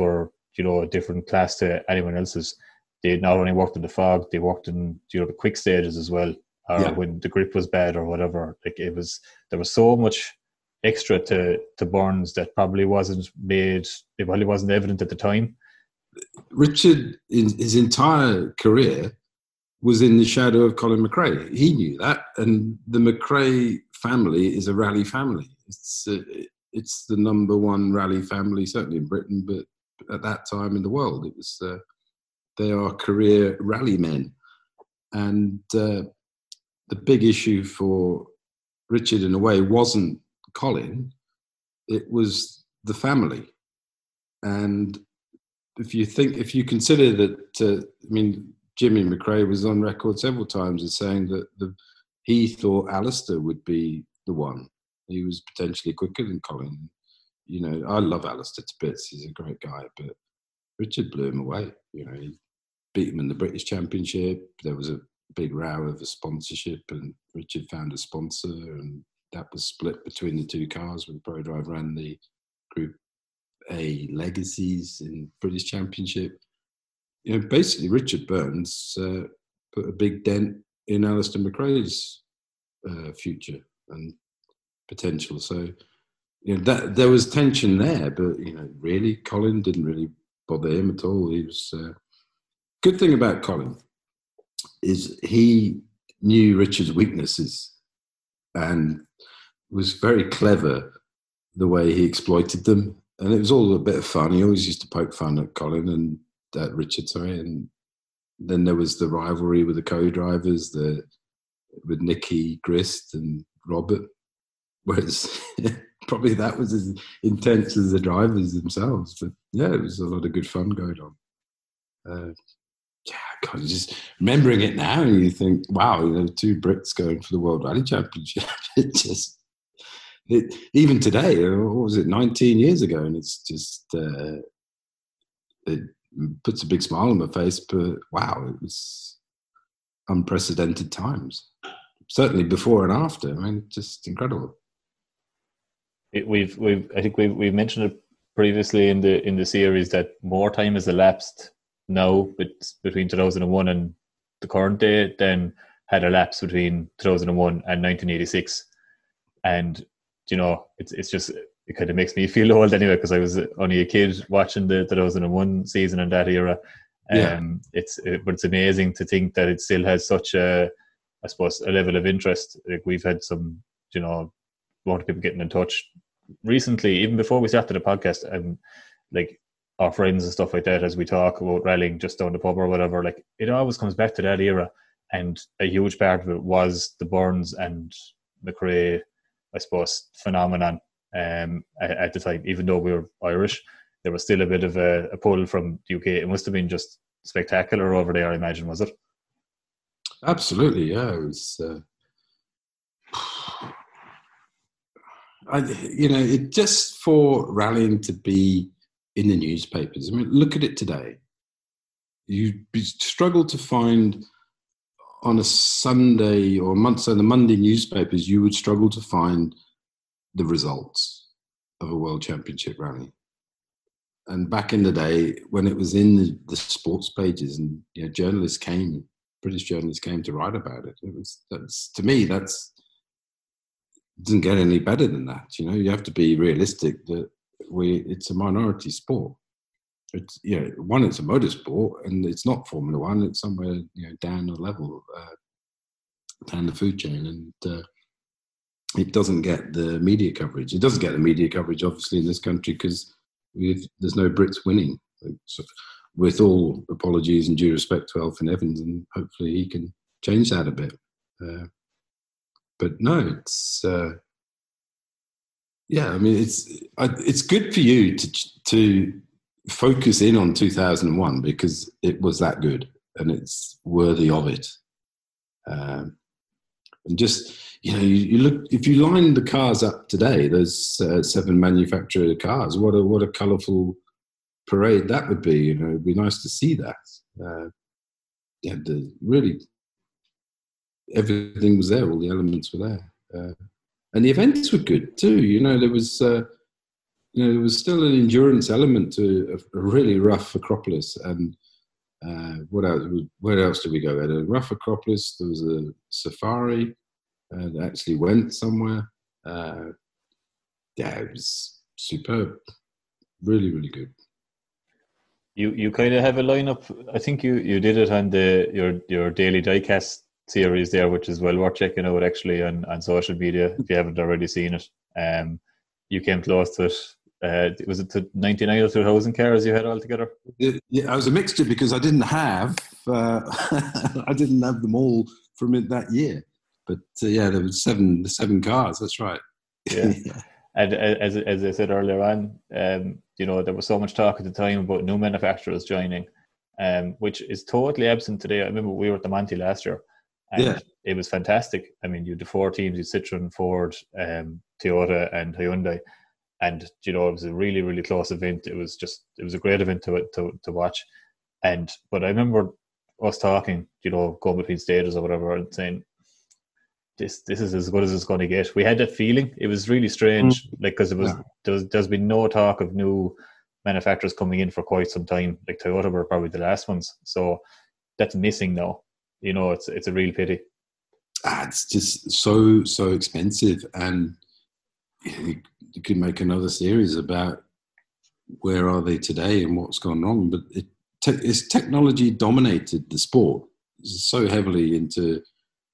you know, a different class to anyone else's. They not only worked in the fog, they worked in, you know, the quick stages as well, or Yeah. when the grip was bad or whatever. Like it was, there was so much extra to to Burns that probably wasn't made, it probably wasn't evident at the time. Richard, in his entire career, was in the shadow of Colin McRae. He knew that, and the McRae family is a rally family. It's uh, it's the number one rally family, certainly in Britain, but at that time in the world, it was. Uh, they are career rally men, and uh, the big issue for Richard, in a way, wasn't Colin; it was the family. And if you think, if you consider that, uh, I mean, Jimmy McRae was on record several times as saying that the, he thought Alistair would be the one. He was potentially quicker than Colin. You know, I love Alistair to bits. He's a great guy, but Richard blew him away. You know, he beat him in the British Championship. There was a big row over sponsorship, and Richard found a sponsor, and that was split between the two cars when ProDrive ran the Group A Legacies in British Championship. You know, basically, Richard Burns uh, put a big dent in Alistair McRae's uh, future and potential. So, you know, that there was tension there, but you know, really, Colin didn't really bother him at all. He was uh, good thing about Colin is he knew Richard's weaknesses and was very clever the way he exploited them, and it was all a bit of fun. He always used to poke fun at Colin and at Richard, sorry, and then there was the rivalry with the co-drivers, the with Nicky Grist and Robert, whereas probably that was as intense as the drivers themselves. But yeah, it was a lot of good fun going on. Uh, yeah, God, just remembering it now, and you think, wow, you know, two Brits going for the World Rally Championship. It just, it, even today, what was it, nineteen years ago, and it's just, uh, it puts a big smile on my face. But wow, it was unprecedented times. Certainly before and after. I mean, just incredible. It, we've we've I think we've we've mentioned it previously in the in the series that more time has elapsed now between two thousand one and the current day than had elapsed between two thousand one and nineteen eighty-six. And you know, it's it's just, it kind of makes me feel old anyway, because I was only a kid watching the two thousand one season in that era. Yeah. Um, it's it, but it's amazing to think that it still has such a, I suppose, a level of interest. Like we've had some, you know, a lot of people getting in touch recently, even before we started the podcast, and like our friends and stuff like that, as we talk about rallying just down the pub or whatever, like it always comes back to that era. And a huge part of it was the Burns and McRae, I suppose, phenomenon um, at, at the time. Even though we were Irish, there was still a bit of a, a pull from the U K. It must have been just spectacular over there, I imagine, was it? Absolutely, yeah. It was, uh, I, you know, it just for rallying to be in the newspapers. I mean, look at it today. You struggle to find on a Sunday or a month, so the Monday newspapers, you would struggle to find the results of a World Championship rally. And back in the day, when it was in the, the sports pages, and you know, journalists came, British journalists came to write about it. It was, that's, to me, that's doesn't get any better than that. You know, you have to be realistic that we it's a minority sport. It's, you know, one, it's a motorsport, and it's not Formula One. It's somewhere, you know, down the level, uh, down the food chain, and uh, it doesn't get the media coverage. It doesn't get the media coverage, obviously, in this country because there's no Brits winning. So, with all apologies and due respect to Elfyn Evans, and hopefully he can change that a bit. Uh, but no, it's uh, yeah. I mean, it's it's good for you to to. focus in on two thousand one because it was that good and it's worthy of it. Um, and just, you know, you, you look, if you line the cars up today, those uh, seven manufacturer cars, what a, what a colourful parade that would be. You know, it'd be nice to see that. Uh, yeah, the, really, everything was there, all the elements were there. Uh, and the events were good too. You know, there was, uh, you know, there was still an endurance element to a, a really rough Acropolis. And uh, what else? Where else did we go? At a rough Acropolis, there was a safari uh, that actually went somewhere. Uh, yeah, it was superb. Really, really good. You you kind of have a lineup. I think you, you did it on the your your daily diecast series there, which is well worth checking out actually on, on social media if you haven't already seen it. Um, you came close to it. Uh, was it to ninety-nine or two thousand cars you had altogether? It, yeah, I was a mixture because I didn't have uh, I didn't have them all from it that year. But uh, yeah, there was seven seven cars. That's right. Yeah. And as as I said earlier on, um, you know, there was so much talk at the time about new manufacturers joining, um, which is totally absent today. I remember we were at the Monty last year, and Yeah. it was fantastic. I mean, you had the four teams: you Citroen, Ford, um, Toyota, and Hyundai, and you know, it was a really, really close event. It was just, it was a great event to to to watch. And but I remember us talking, you know, going between stages or whatever, and saying, This this is as good as it's going to get. We had that feeling. It was really strange, mm. like because it was yeah. there was, there's been no talk of new manufacturers coming in for quite some time. Like Toyota were probably the last ones, so that's missing now. You know, it's it's a real pity. Ah, it's just so so expensive, and you, you could make another series about where are they today and what's gone wrong. But it te- it's technology dominated the sport so heavily into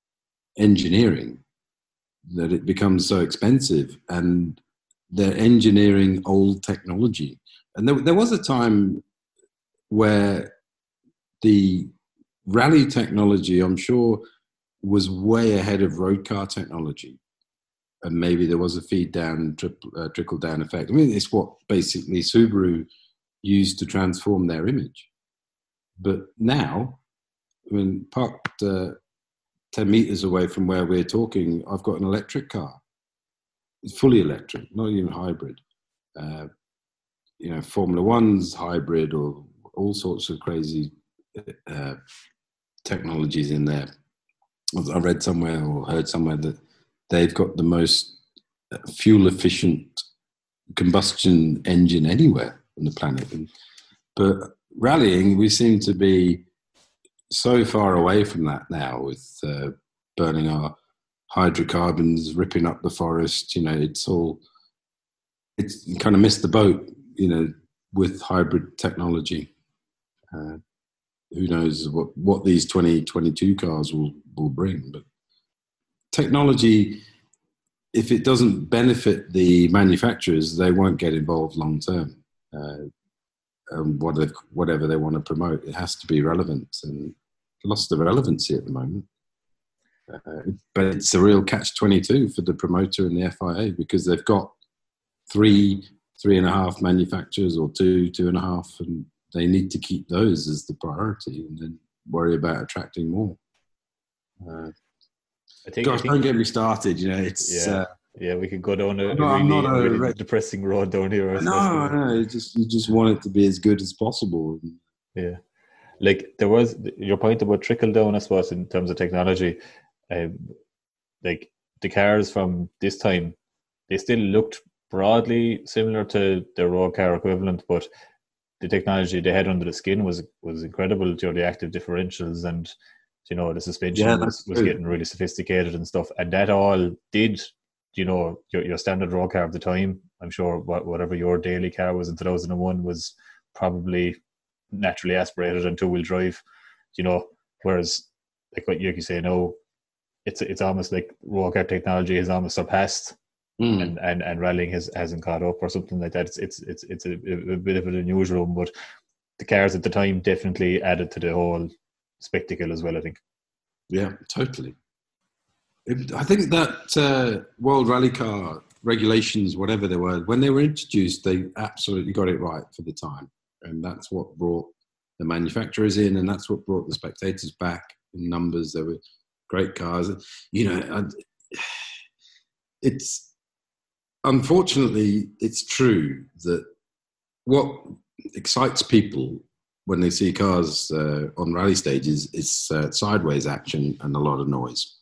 engineering that it becomes so expensive, and they're engineering old technology. And there, there was a time where the rally technology, I'm sure, was way ahead of road car technology, and maybe there was a feed down, triple, uh, trickle down effect. I mean, it's what basically Subaru used to transform their image. But now, I mean, parked uh, ten meters away from where we're talking, I've got an electric car. It's fully electric, not even hybrid. Uh, you know, Formula One's hybrid, or all sorts of crazy uh, technologies in there. I read somewhere or heard somewhere that they've got the most fuel efficient combustion engine anywhere on the planet. But rallying, we seem to be so far away from that now, with uh, burning our hydrocarbons, ripping up the forest. You know, it's all, it's you kind of missed the boat, you know, with hybrid technology. Uh, who knows what, what these twenty twenty-two cars will, will bring. But technology, if it doesn't benefit the manufacturers, they won't get involved long term. Uh, um, what they, whatever they want to promote, it has to be relevant, and lost the relevancy at the moment. Uh, but it's a real catch twenty-two for the promoter and the F I A, because they've got three, three and a half manufacturers, or two, two and a half, and they need to keep those as the priority, and then worry about attracting more. Uh, I think, gosh, I think, don't get me started. You know, it's yeah, uh, yeah. We could go down a, no, a really, a really re- depressing road down here. No, no, you just you just want it to be as good as possible. Yeah, like there was your point about trickle down, I suppose, in terms of technology. Um, like the cars from this time, they still looked broadly similar to the road car equivalent, but the technology they had under the skin was was incredible. You know, the active differentials, and you know, the suspension Yeah, was, was getting really sophisticated and stuff. And that all did, you know, your your standard road car of the time, I'm sure what, whatever your daily car was in two thousand one was probably naturally aspirated and two-wheel drive, you know, whereas like what you say now, it's it's almost like road car technology has almost surpassed Mm. And, and and rallying has hasn't caught up or something like that. It's it's it's it's a, a bit of an unusual one, but the cars at the time definitely added to the whole spectacle as well, I think. Yeah, totally. It, I think that uh, World Rally Car regulations, whatever they were, when they were introduced, they absolutely got it right for the time, and that's what brought the manufacturers in, and that's what brought the spectators back in numbers. There were great cars, you know. It's unfortunately, it's true that what excites people when they see cars uh, on rally stages is uh, sideways action and a lot of noise.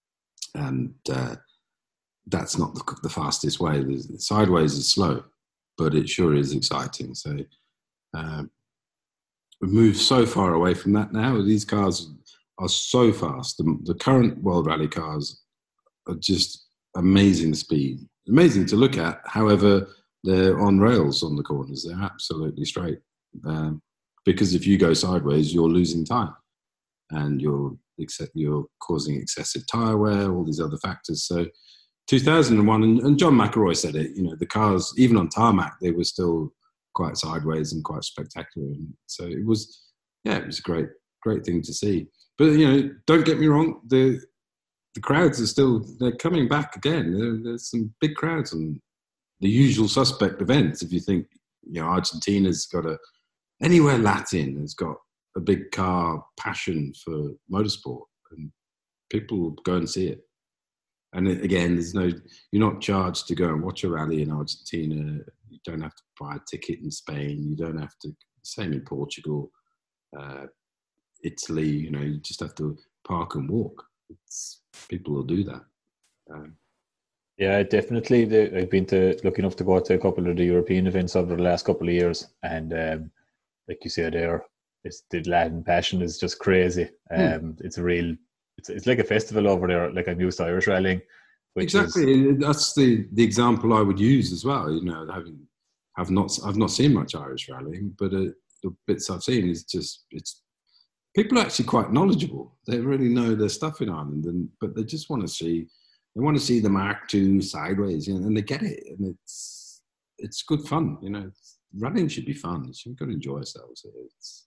And uh, that's not the, the fastest way. The sideways is slow. but it sure is exciting. So uh, we've moved so far away from that now. These cars are so fast. The, the current World Rally cars are just amazing speed, amazing to look at. However, they're on rails on the corners. They're absolutely straight. Um, because if you go sideways, you're losing time, and you're you're causing excessive tyre wear, all these other factors. So two thousand one, and, and John McElroy said it, you know, the cars, even on tarmac, they were still quite sideways and quite spectacular. And so it was, yeah, it was a great, great thing to see. But, you know, don't get me wrong, the the crowds are still, they're coming back again. There, there's some big crowds on the usual suspect events. If you think, you know, Argentina's got a, anywhere Latin has got a big car passion for motorsport, and people will go and see it. And again, there's no, you're not charged to go and watch a rally in Argentina. You don't have to buy a ticket in Spain. You don't have to, same in Portugal, uh, Italy, you know, you just have to park and walk. It's, people will do that. Um, yeah, definitely. The, I've been to lucky enough to go to a couple of the European events over the last couple of years, and um, like you said there, it's the Latin passion is just crazy. Um, hmm. It's a real, it's it's like a festival over there, like I'm used to Irish rallying. Exactly, is, that's the, the example I would use as well. You know, having I've not I've not seen much Irish rallying, but uh, the bits I've seen is just it's people are actually quite knowledgeable. They really know their stuff in Ireland, and but they just want to see they want to see the Mark two sideways, you know, and they get it, and it's it's good fun. You know, rallying should be fun. You've got to enjoy ourselves. It's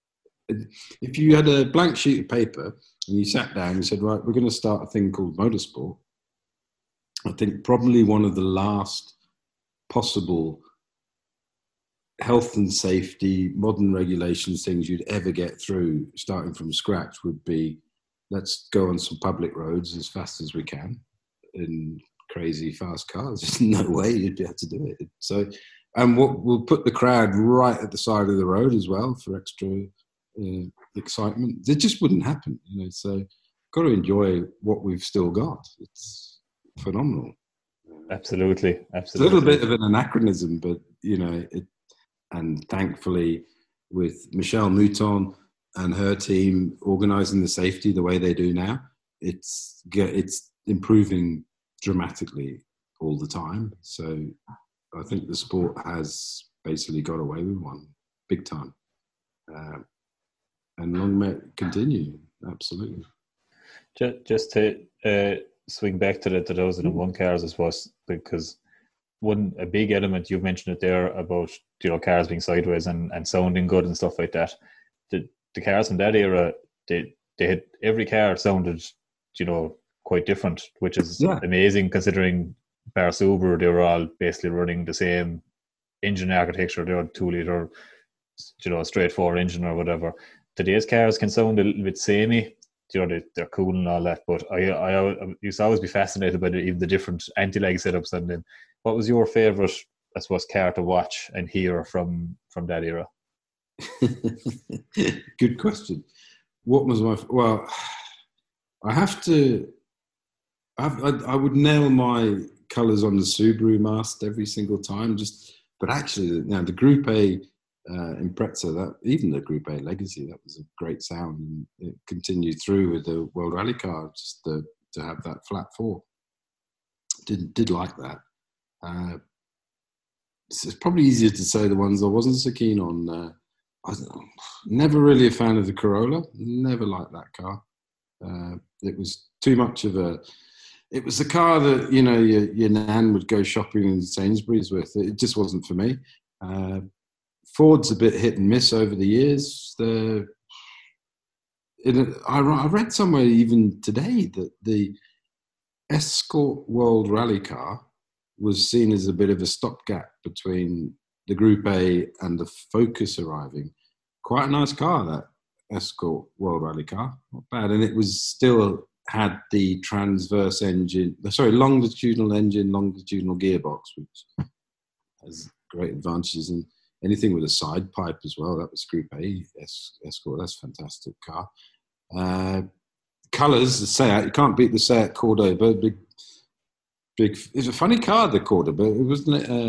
if you had a blank sheet of paper and you sat down and you said, right, we're going to start a thing called motorsport, I think probably one of the last possible health and safety, modern regulations things you'd ever get through starting from scratch would be, let's go on some public roads as fast as we can in crazy fast cars. There's no way you'd be able to do it. So, and what, we'll put the crowd right at the side of the road as well for extra uh, excitement. It just wouldn't happen, you know. So, got to enjoy what we've still got. It's phenomenal. Absolutely, absolutely. It's a little bit of an anachronism, but you know, it. And thankfully, with Michelle Mouton and her team organising the safety the way they do now, it's it's improving dramatically all the time. So I think the sport has basically got away with one big time. Uh, and long may it continue, absolutely. Just, just to uh, swing back to the two thousand one cars, I suppose, because one a big element, you've mentioned it there about, you know, cars being sideways and, and sounding good and stuff like that. The the cars in that era, they they had every car sounded, you know, quite different, which is yeah. amazing considering bar Subaru, they were all basically running the same engine architecture. They were two liter, you know, straightforward engine or whatever. Today's cars can sound a little bit samey. You know, they, they're cool and all that, but I, I, I used to always be fascinated by the, even the different anti-lag setups. And then, what was your favourite, I suppose, car to watch and hear from from that era? Good question. What was my well? I have to. I've, I, I would nail my colours on the Subaru mast every single time. Just, but actually, now the Group A uh, Impreza, that even the Group A Legacy, that was a great sound, and it continued through with the World Rally car. Just the, to have that flat four, did did like that. Uh, it's probably easier to say the ones I wasn't so keen on. Uh, I was never really a fan of the Corolla. Never liked that car. Uh, it was too much of a. It was the car that, you know, your, your nan would go shopping in Sainsbury's with. It just wasn't for me. Uh, Ford's a bit hit and miss over the years. The, it, I, I read somewhere even today that the Escort World Rally car was seen as a bit of a stopgap between the Group A and the Focus arriving. Quite a nice car, that Escort World Rally car. Not bad. And it was still had the transverse engine, sorry, longitudinal engine, longitudinal gearbox, which has great advantages. And anything with a side pipe as well, that was Group A Escort. That's a fantastic car. Uh, colours, the Seat, you can't beat the Seat Cordoba. Big, big. It's a funny car, the Cordoba. It wasn't. Uh,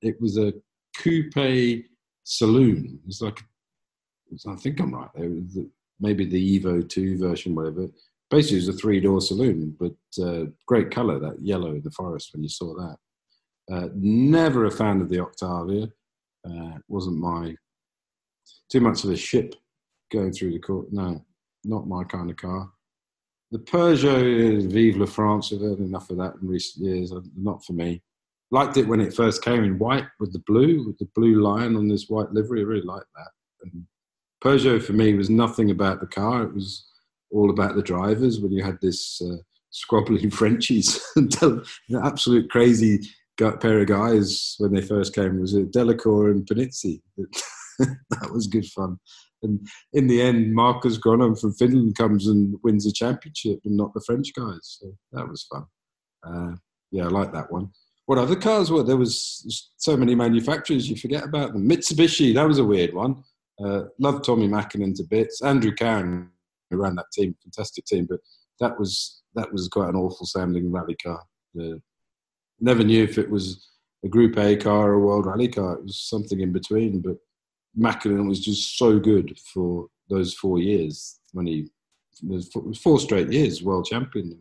it was a coupe saloon. It was like, it was, I think I'm right. It was the, maybe the Evo two version, whatever. Basically, it was a three-door saloon, but uh, great colour, that yellow in the forest when you saw that. Uh, never a fan of the Octavia. Uh, wasn't my, too much of a ship going through the court. No, not my kind of car. The Peugeot, Vive la France, I've heard enough of that in recent years. Not for me. Liked it when it first came in white with the blue, with the blue lion on this white livery. I really liked that. And Peugeot for me was nothing about the car. It was all about the drivers when you had this uh, squabbling Frenchies. The absolute crazy pair of guys when they first came was it Delacour and Panizzi. That was good fun. And in the end, Marcus Gronholm from Finland comes and wins the championship and not the French guys. So that was fun. Uh, yeah, I like that one. What other cars were? There was so many manufacturers, you forget about them. Mitsubishi, that was a weird one. Uh, loved Tommy Mäkinen to bits. Andrew Cowan, who ran that team, fantastic team, but that was that was quite an awful sounding rally car. Uh, never knew if it was a Group A car or a World Rally car. It was something in between, but Mäkinen was just so good for those four years when he was four straight years world champion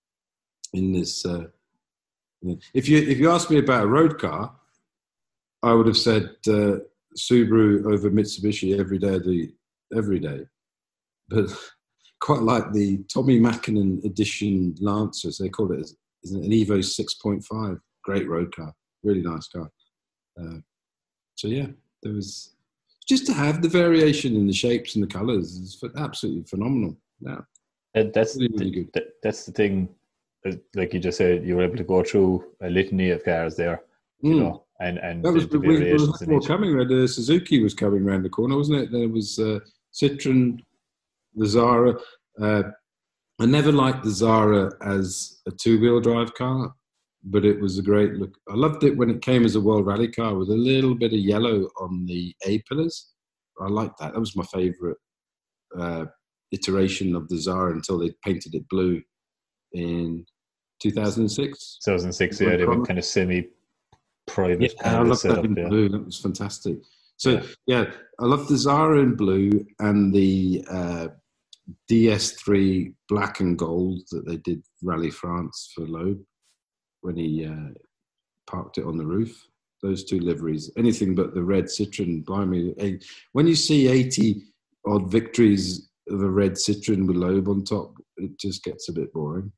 in this. Uh, if you if you asked me about a road car, I would have said uh, Subaru over Mitsubishi every day of the every day. But quite like the Tommy Mäkinen edition Lancer, as they call it, is an Evo six point five. Great road car, really nice car. Uh, so yeah, there was. Just to have the variation in the shapes and the colours is absolutely phenomenal. Yeah, and that's really, really good. The, that's the thing. Like you just said, you were able to go through a litany of cars there, you mm. know, and and that the, was the we, variations. There was coming. The Suzuki was coming around the corner, wasn't it? There was uh, Citroen, the Zara. Uh, I never liked the Zara as a two-wheel drive car, but it was a great look. I loved it when it came as a World Rally car with a little bit of yellow on the A-pillars. I liked that. That was my favourite uh, iteration of the Zara until they painted it blue in two thousand six. two thousand six, yeah. They were kind of semi-private. Yeah, kind I of loved that setup, in yeah. blue. That was fantastic. So, yeah, yeah I love the Zara in blue and the uh, D S three black and gold that they did Rally France for Loeb when he uh, parked it on the roof. Those two liveries, anything but the red Citroen. Blimey, when you see eighty odd victories of a red Citroen with Loeb on top, it just gets a bit boring.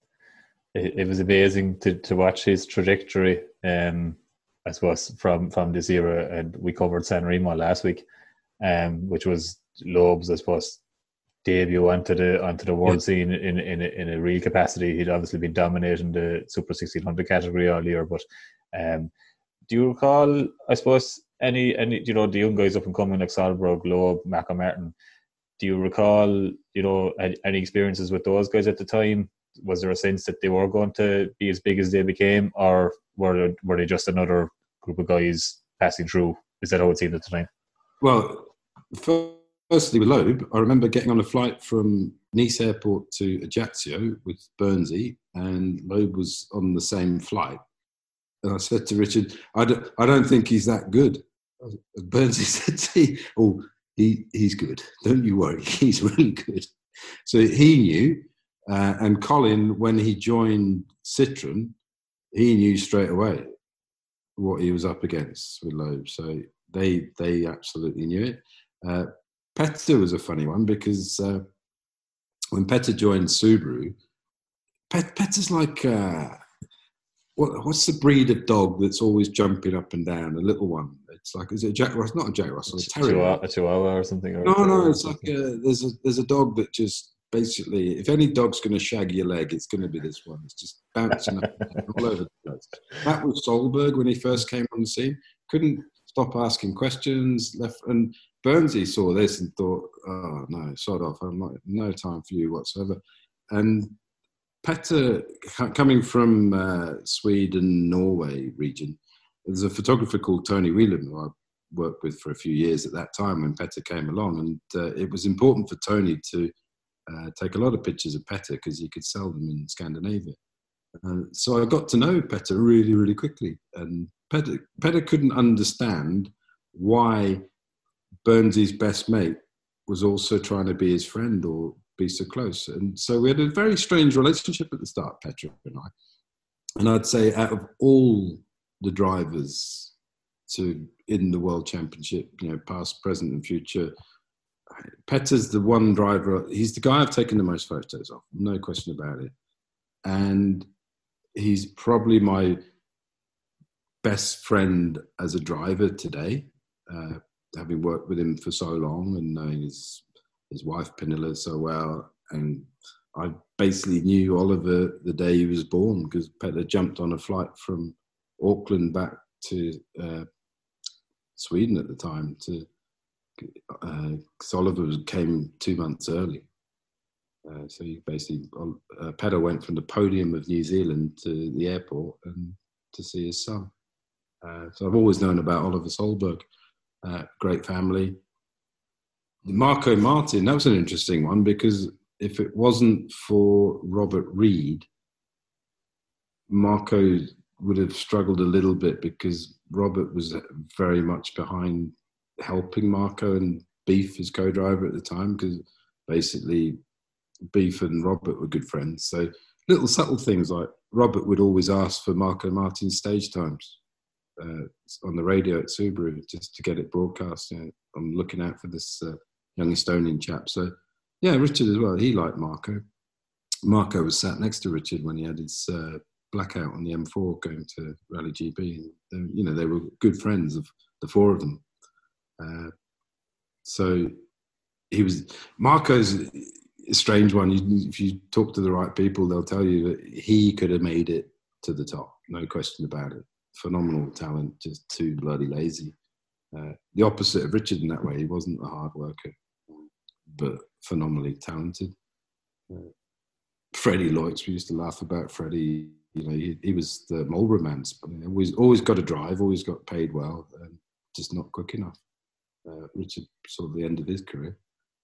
It, it was amazing to, to watch his trajectory. Um, I suppose from from this era, and we covered San Remo last week, um, which was Loeb's, I suppose, debut onto the onto the world yeah. scene in in a, in a real capacity. He'd obviously been dominating the Super sixteen hundred category all year, but um, do you recall, I suppose, any any you know the young guys up and coming like Solberg, Loeb, Marco Martin? Do you recall you know any, any experiences with those guys at the time? Was there a sense that they were going to be as big as they became, or were were they just another group of guys passing through? Is that how it seemed at the time? Well, firstly with Loeb, I remember getting on a flight from Nice airport to Ajaccio with Bernsey, and Loeb was on the same flight. And I said to Richard, I don't, I don't think he's that good. Bernsey said to me, oh, he, he's good. Don't you worry. He's really good. So he knew. Uh, and Colin, when he joined Citroen, he knew straight away what he was up against with Loeb. So they they absolutely knew it. Uh, Petter was a funny one because uh, when Petter joined Subaru, Pet, Petter's like, uh, what, what's the breed of dog that's always jumping up and down? A little one. It's like, is it a Jack Russell? Not a Jack Russell, a terrier. A Chihuahua or something? Or no, a no, it's like a, there's a there's a dog that just basically, if any dog's going to shag your leg, it's going to be this one. It's just bouncing up and down all over the place. That was Solberg when he first came on the scene. Couldn't stop asking questions. Left and Bernsey saw this and thought, "Oh no, sod off! I'm not no time for you whatsoever." And Petter, coming from uh, Sweden, Norway region, there's a photographer called Tony Whelan who I worked with for a few years at that time when Petter came along, and uh, it was important for Tony to uh, take a lot of pictures of Petter because he could sell them in Scandinavia. Uh, so I got to know Petter really, really quickly, and Petr, Petr couldn't understand why Burnsy's best mate was also trying to be his friend or be so close. And so we had a very strange relationship at the start, Petr and I. And I'd say out of all the drivers to in the World Championship, you know, past, present and future, Petr's the one driver, he's the guy I've taken the most photos of, no question about it. And he's probably my best friend as a driver today, uh, having worked with him for so long and knowing his his wife Pernilla so well. And I basically knew Oliver the day he was born because Petr jumped on a flight from Auckland back to uh, Sweden at the time to because uh, Oliver came two months early. Uh, so he basically, uh, Petr went from the podium of New Zealand to the airport and to see his son. Uh, so I've always known about Oliver Solberg. Uh, great family. Marco Martin, that was an interesting one because if it wasn't for Robert Reid, Marco would have struggled a little bit because Robert was very much behind helping Marco and Beef, his co-driver at the time, because basically Beef and Robert were good friends. So little subtle things like Robert would always ask for Marco Martin's stage times uh, on the radio at Subaru just to get it broadcast. You know, I'm looking out for this uh, young Estonian chap. So yeah, Richard as well. He liked Marco. Marco was sat next to Richard when he had his uh, blackout on the M four going to Rally G B. And, you know, they were good friends of the four of them. Uh, so he was Marco's a strange one. You, if you talk to the right people, they'll tell you that he could have made it to the top, no question about it. Phenomenal talent, just too bloody lazy. Uh, the opposite of Richard in that way. He wasn't a hard worker, but phenomenally talented. Uh, Freddie Loix, we used to laugh about Freddie. You know, he, he was the Marlboro man. Always, always got to drive, always got paid well, and just not quick enough. Uh, Richard saw the end of his career.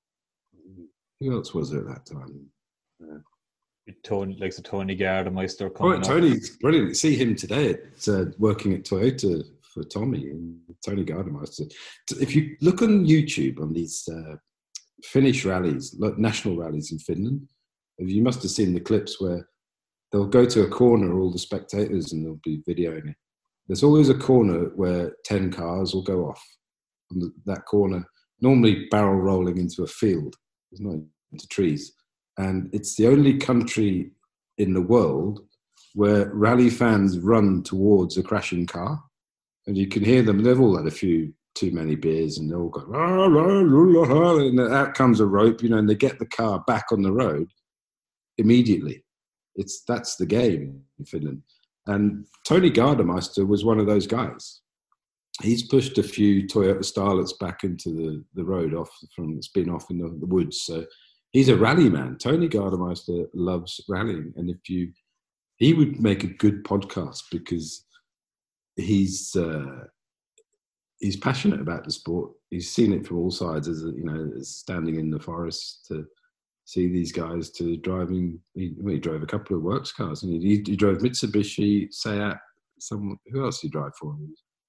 Who else was there at that time? Uh, Tony, like so Tony Gardemeister coming oh, Tony's up. Brilliant. See him today at, uh, working at Toyota for Tommy and Tony Gardemeister. If you look on YouTube on these uh, Finnish rallies, like national rallies in Finland, you must have seen the clips where they'll go to a corner, all the spectators, and they'll be videoing it. There's always a corner where ten cars will go off on the, that corner, normally barrel rolling into a field. It's not into trees. And it's the only country in the world where rally fans run towards a crashing car. And you can hear them. They've all had a few too many beers and they all go, rah, rah, rah, rah, and out comes a rope, you know, and they get the car back on the road immediately. It's that's the game in Finland. And Tony Gardemeister was one of those guys. He's pushed a few Toyota Starlets back into the, the road off from it's been off in the, the woods. So he's a rally man. Tony Gardemeister loves rallying. And if you, he would make a good podcast because he's, uh, he's passionate about the sport. He's seen it from all sides as, a, you know, as standing in the forest to see these guys to driving. He, well, he drove a couple of works cars and he, he drove Mitsubishi, Seat, some, who else did he drive for?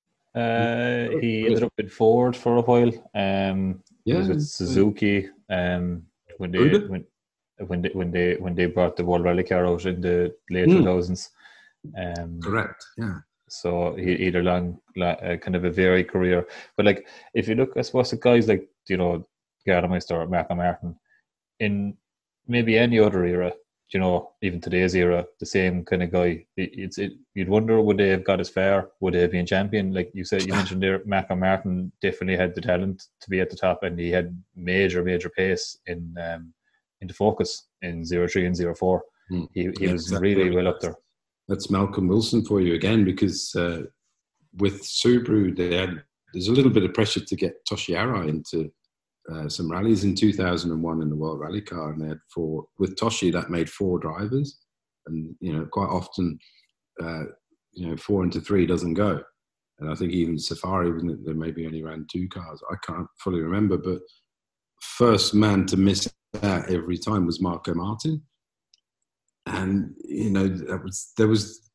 Uh, he ended up with Ford for a while. Um, yeah, he was with Suzuki. Um, when they when, when they when they when they brought the World Rally Car out in the late two thousands. Mm. Um, Correct. Yeah. So he he had a long, uh, kind of a varied career. But like, if you look, I suppose the guys like you know Gardemeister or Marco Martin, in maybe any other era, you know, even today's era, the same kind of guy. It, it's it. You'd wonder, would they have got as far? Would they have been champion? Like you said, you mentioned there, Marco Martin definitely had the talent to be at the top, and he had major, major pace in um, into Focus in zero three and zero four. Mm. He he yeah, was exactly. really well up there. That's Malcolm Wilson for you again, because uh, with Subaru, they had there's a little bit of pressure to get Toshi Arai into Uh, some rallies in two thousand one in the World Rally Car, and they had four with Toshi. That made four drivers, and you know quite often, uh, you know, four into three doesn't go. And I think even Safari, wasn't it? They maybe only ran two cars. I can't fully remember, but first man to miss out every time was Marco Martin, and you know that was there was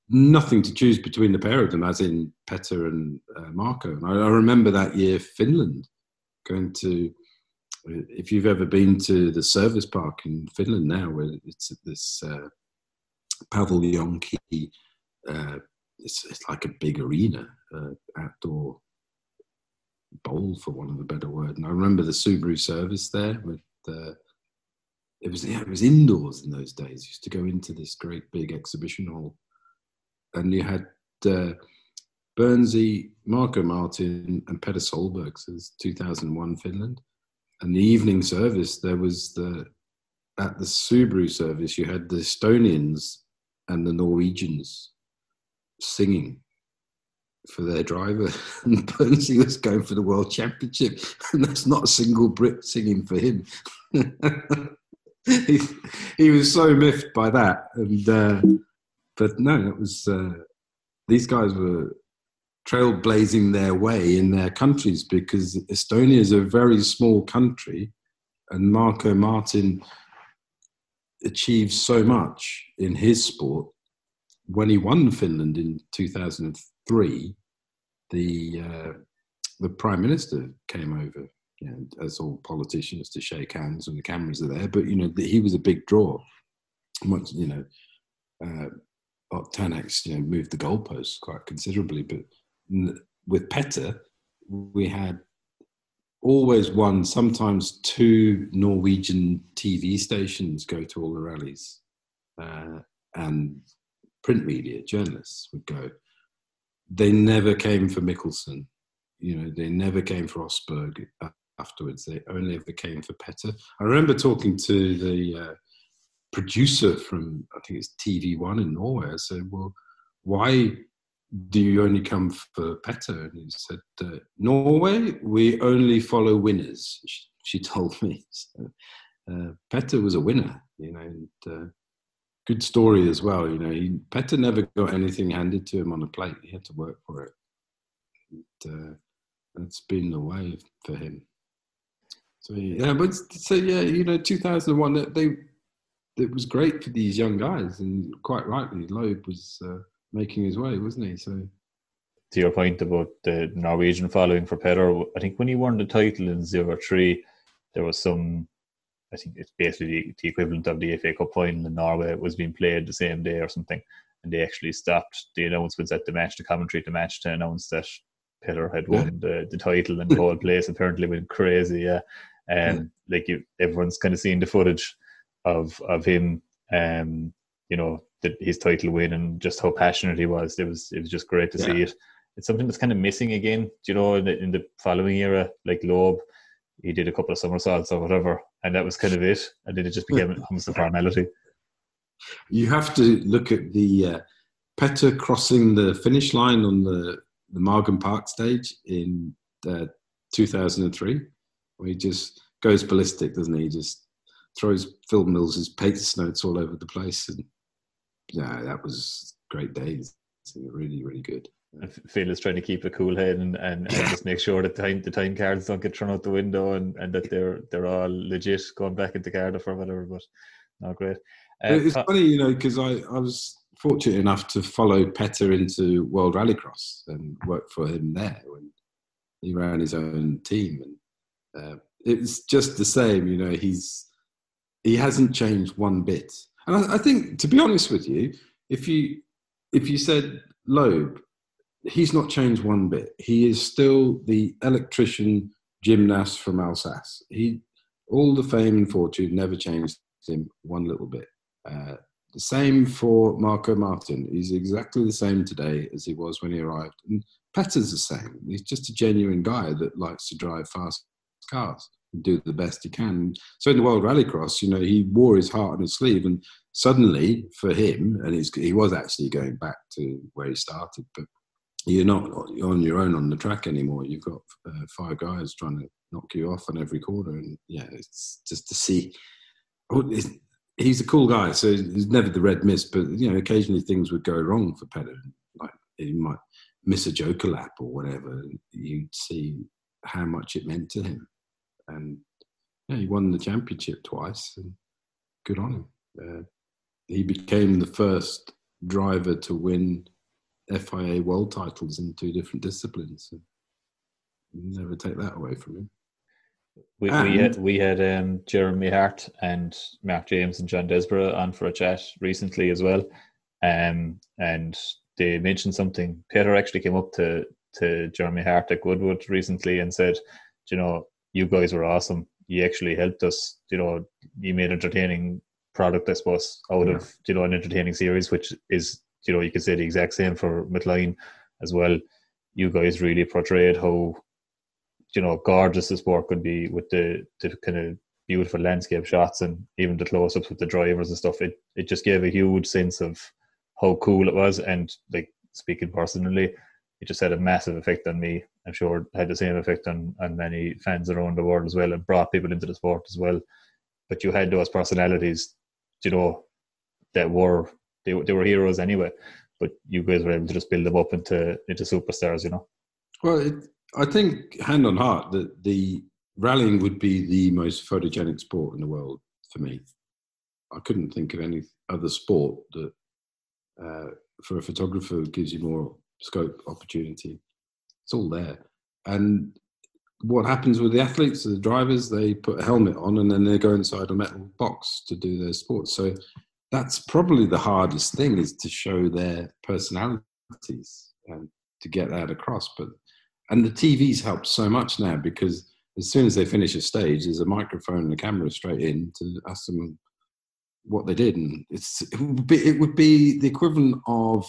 nothing to choose between the pair of them, as in Petter and uh, Marco. And I, I remember that year Finland going to. If you've ever been to the service park in Finland now, where it's this uh, Paviljonki, uh, it's, it's like a big arena, uh, outdoor bowl, for want of a better word. And I remember the Subaru service there. With uh, it was yeah, it was indoors in those days. You used to go into this great big exhibition hall, and you had uh, Bernsey, Marco Martin, and Petter Solberg. So it's two thousand one Finland. And the evening service, there was the, at the Subaru service, you had the Estonians and the Norwegians singing for their driver. And Bernsey was going for the World Championship. And there's not a single Brit singing for him. he, he was so miffed by that. And uh, But no, it was, uh, these guys were trailblazing their way in their countries, because Estonia is a very small country, and Marco Martin achieved so much in his sport. When he won Finland in two thousand three, the uh, the Prime Minister came over, you know, as all politicians, to shake hands, and the cameras are there. But you know, he was a big draw. Much, you know, uh, Tanex, you know, moved the goalposts quite considerably, but with Petter, we had always one, sometimes two Norwegian T V stations go to all the rallies, uh, and print media, journalists would go. They never came for Mikkelsen, you know, they never came for Osberg afterwards. They only ever came for Petter. I remember talking to the uh, producer from, I think it's T V one in Norway. I said, well, why do you only come for Petter? And he said, uh, Norway, we only follow winners, she, she told me. So, uh, Petter was a winner, you know, and uh, good story as well. You know, he, Petter never got anything handed to him on a plate. He had to work for it. And, uh, that's been the way for him. So, yeah, but so, yeah, you know, two thousand one, they, it was great for these young guys, and quite rightly, Loeb was uh, making his way, wasn't he? So, to your point about the Norwegian following for Petter, I think when he won the title in zero three, there was some, I think it's basically the equivalent of the F A Cup final in Norway. It was being played the same day or something, and they actually stopped the announcements at the match, the commentary at the match, to announce that Petter had won yeah. the, the title, and the whole place apparently went crazy. Yeah, um, yeah. like you, everyone's kind of seen the footage of of him, um, you know, the, his title win, and just how passionate he was. It was it was just great to yeah. see it. It's something that's kind of missing again, you know, in the, in the following era. Like Loeb, he did a couple of somersaults or whatever, and that was kind of it. And then it just became almost a formality. You have to look at the uh, Petter crossing the finish line on the, the Margam Park stage in uh, two thousand three, where he just goes ballistic, doesn't he? He just throws Phil Mills's pace notes all over the place. And yeah, that was great days. Really, really good. And Phil is trying to keep a cool head and, and, and just make sure that time, the time cards don't get thrown out the window, and, and that they're they're all legit going back into Cardiff or whatever. But no, great. Uh, it's funny, you know, because I, I was fortunate enough to follow Petter into World Rallycross and work for him there when he ran his own team. And uh, it was just the same, you know, he's he hasn't changed one bit. And I, I think, to be honest with you, if you if you said Loeb, he's not changed one bit. He is still the electrician gymnast from Alsace. He, all the fame and fortune never changed him one little bit. Uh, the same for Marco Martin. He's exactly the same today as he was when he arrived. And Petter's the same. He's just a genuine guy that likes to drive fast cars and do the best he can. So in the World Rallycross, you know, he wore his heart on his sleeve, and suddenly for him, and he's, he was actually going back to where he started, but you're not on your own on the track anymore. You've got uh, five guys trying to knock you off on every corner. And yeah, it's just to see. Oh, he's a cool guy, so he's never the red mist. But you know, occasionally things would go wrong for Petter. Like he might miss a joker lap or whatever. You'd see how much it meant to him. And yeah, he won the championship twice. And good on him. Uh, he became the first driver to win F I A world titles in two different disciplines. So you never take that away from him. We, and, we had we had um, Jeremy Hart and Mark James and John Desborough on for a chat recently as well, um, and they mentioned something. Peter actually came up to to Jeremy Hart at Goodwood recently and said, you know, you guys were awesome. You actually helped us. You know, you made entertaining product, I suppose, out yeah. of, you know, an entertaining series, which is, you know, you could say the exact same for McLean as well. You guys really portrayed how, you know, gorgeous the sport could be with the, the kind of beautiful landscape shots and even the close-ups with the drivers and stuff. It it just gave a huge sense of how cool it was. And like, speaking personally, it just had a massive effect on me. I'm sure it had the same effect on, on many fans around the world as well, and brought people into the sport as well. But you had those personalities, you know, that were, they, they were heroes anyway, but you guys were able to just build them up into into superstars, you know. Well, it, I think, hand on heart, that the rallying would be the most photogenic sport in the world for me. I couldn't think of any other sport that, uh, for a photographer, gives you more scope, opportunity. It's all there. And what happens with the athletes, the drivers, they put a helmet on and then they go inside a metal box to do their sport. So that's probably the hardest thing, is to show their personalities and to get that across. But and the T Vs help so much now, because as soon as they finish a stage, there's a microphone and a camera straight in to ask them what they did. And it's, it would be, it would be the equivalent of,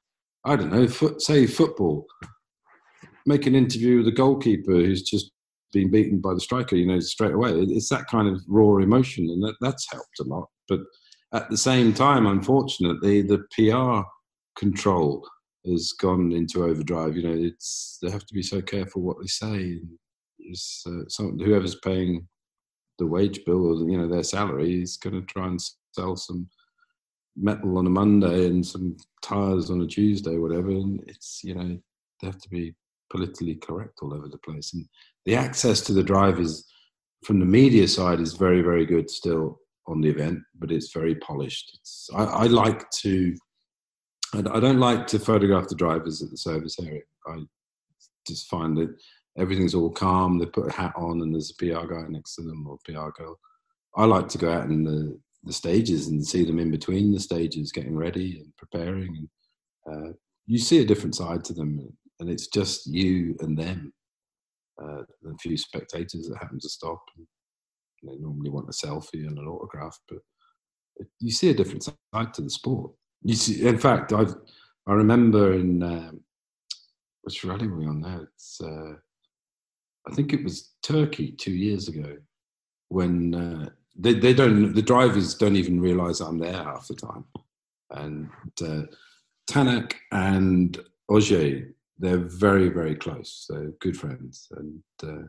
I don't know, foot, say football. Make an interview with a goalkeeper who's just been beaten by the striker, you know, straight away. It's that kind of raw emotion, and that, that's helped a lot. But at the same time, unfortunately, the P R control has gone into overdrive. You know, it's, they have to be so careful what they say. It's, uh, some, whoever's paying the wage bill, or, you know, their salary, is going to try and sell some metal on a Monday and some tires on a Tuesday, whatever. And it's, you know, they have to be politically correct all over the place. And the access to the drivers from the media side is very, very good still on the event, but it's very polished. It's, I, I like to, I don't like to photograph the drivers at the service area. I just find that everything's all calm. They put a hat on and there's a P R guy next to them, or P R girl. I like to go out in the, the stages and see them in between the stages, getting ready and preparing. And uh, you see a different side to them, and it's just you and them. Uh, a few spectators that happen to stop. And they normally want a selfie and an autograph, but you see a different side to the sport. You see, in fact, I I remember in um, which rally were we on now? It's uh, I think it was Turkey two years ago, when uh, they they don't the drivers don't even realise I'm there half the time, and uh, Tanak and Ogier, they're very, very close. They're good friends, and uh,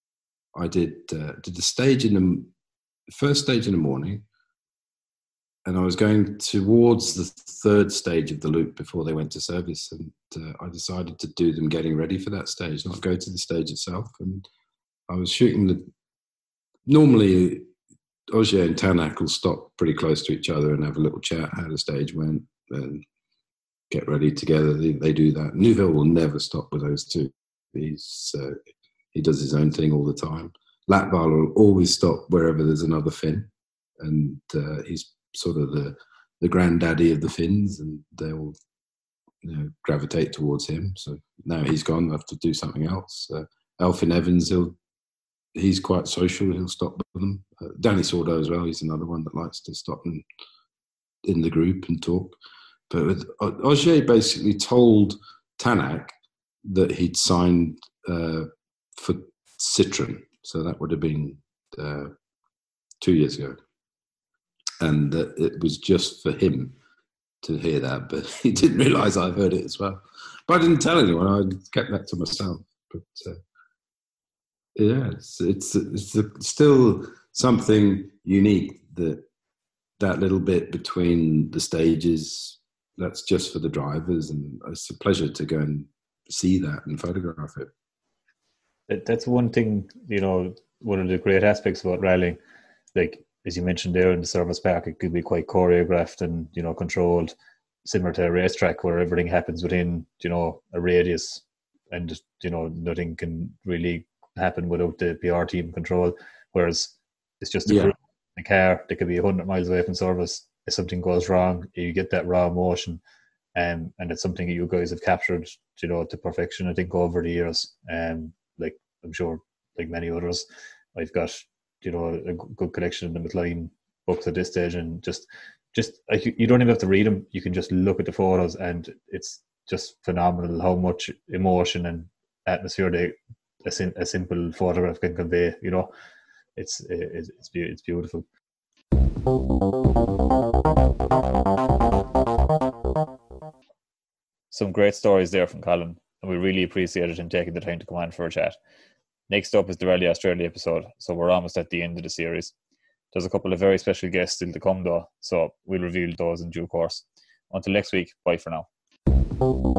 I did uh, did the stage in the first stage in the morning. And I was going towards the third stage of the loop before they went to service. And uh, I decided to do them getting ready for that stage, not go to the stage itself. And I was shooting the... Normally, Ogier and Tanak will stop pretty close to each other and have a little chat how the stage went and get ready together. They, they do that. Neuville will never stop with those two. He's, uh, he does his own thing all the time. Latvala will always stop wherever there's another Finn. And uh, he's sort of the the granddaddy of the Finns, and they will, you know, gravitate towards him. So now he's gone, I have to do something else. Uh, Elfyn Evans, he'll he's quite social. He'll stop with them. Uh, Danny Sordo as well. He's another one that likes to stop and in the group and talk. But with, Ogier basically told Tanak that he'd signed uh, for Citroën. So that would have been uh, two years ago. And that it was just for him to hear that, but he didn't realise I heard it as well. But I didn't tell anyone. I kept that to myself. But uh, yeah, it's it's, it's still something unique, that that little bit between the stages. That's just for the drivers, and it's a pleasure to go and see that and photograph it. That's one thing, you know, one of the great aspects about rallying, like, as you mentioned there in the service park, it could be quite choreographed and, you know, controlled. similar to a racetrack where everything happens within, you know, a radius, and, you know, nothing can really happen without the P R team control. Whereas it's just a Yeah. crew in a car that could be one hundred miles away from service. If something goes wrong, you get that raw emotion. Um, and it's something that you guys have captured, you know, to perfection, I think, over the years. Um, like, I'm sure, like many others, I've got, you know, a good collection of the McLean books at this stage, and just, just like, you don't even have to read them. You can just look at the photos, and it's just phenomenal how much emotion and atmosphere they, a, sim, a simple photograph can convey. You know, it's it's it's, it's beautiful. Some great stories there from Colin, and we really appreciated him taking the time to come on for a chat. Next up is the Rally Australia episode, so we're almost at the end of the series. There's a couple of very special guests still to come though, so we'll reveal those in due course. Until next week, bye for now.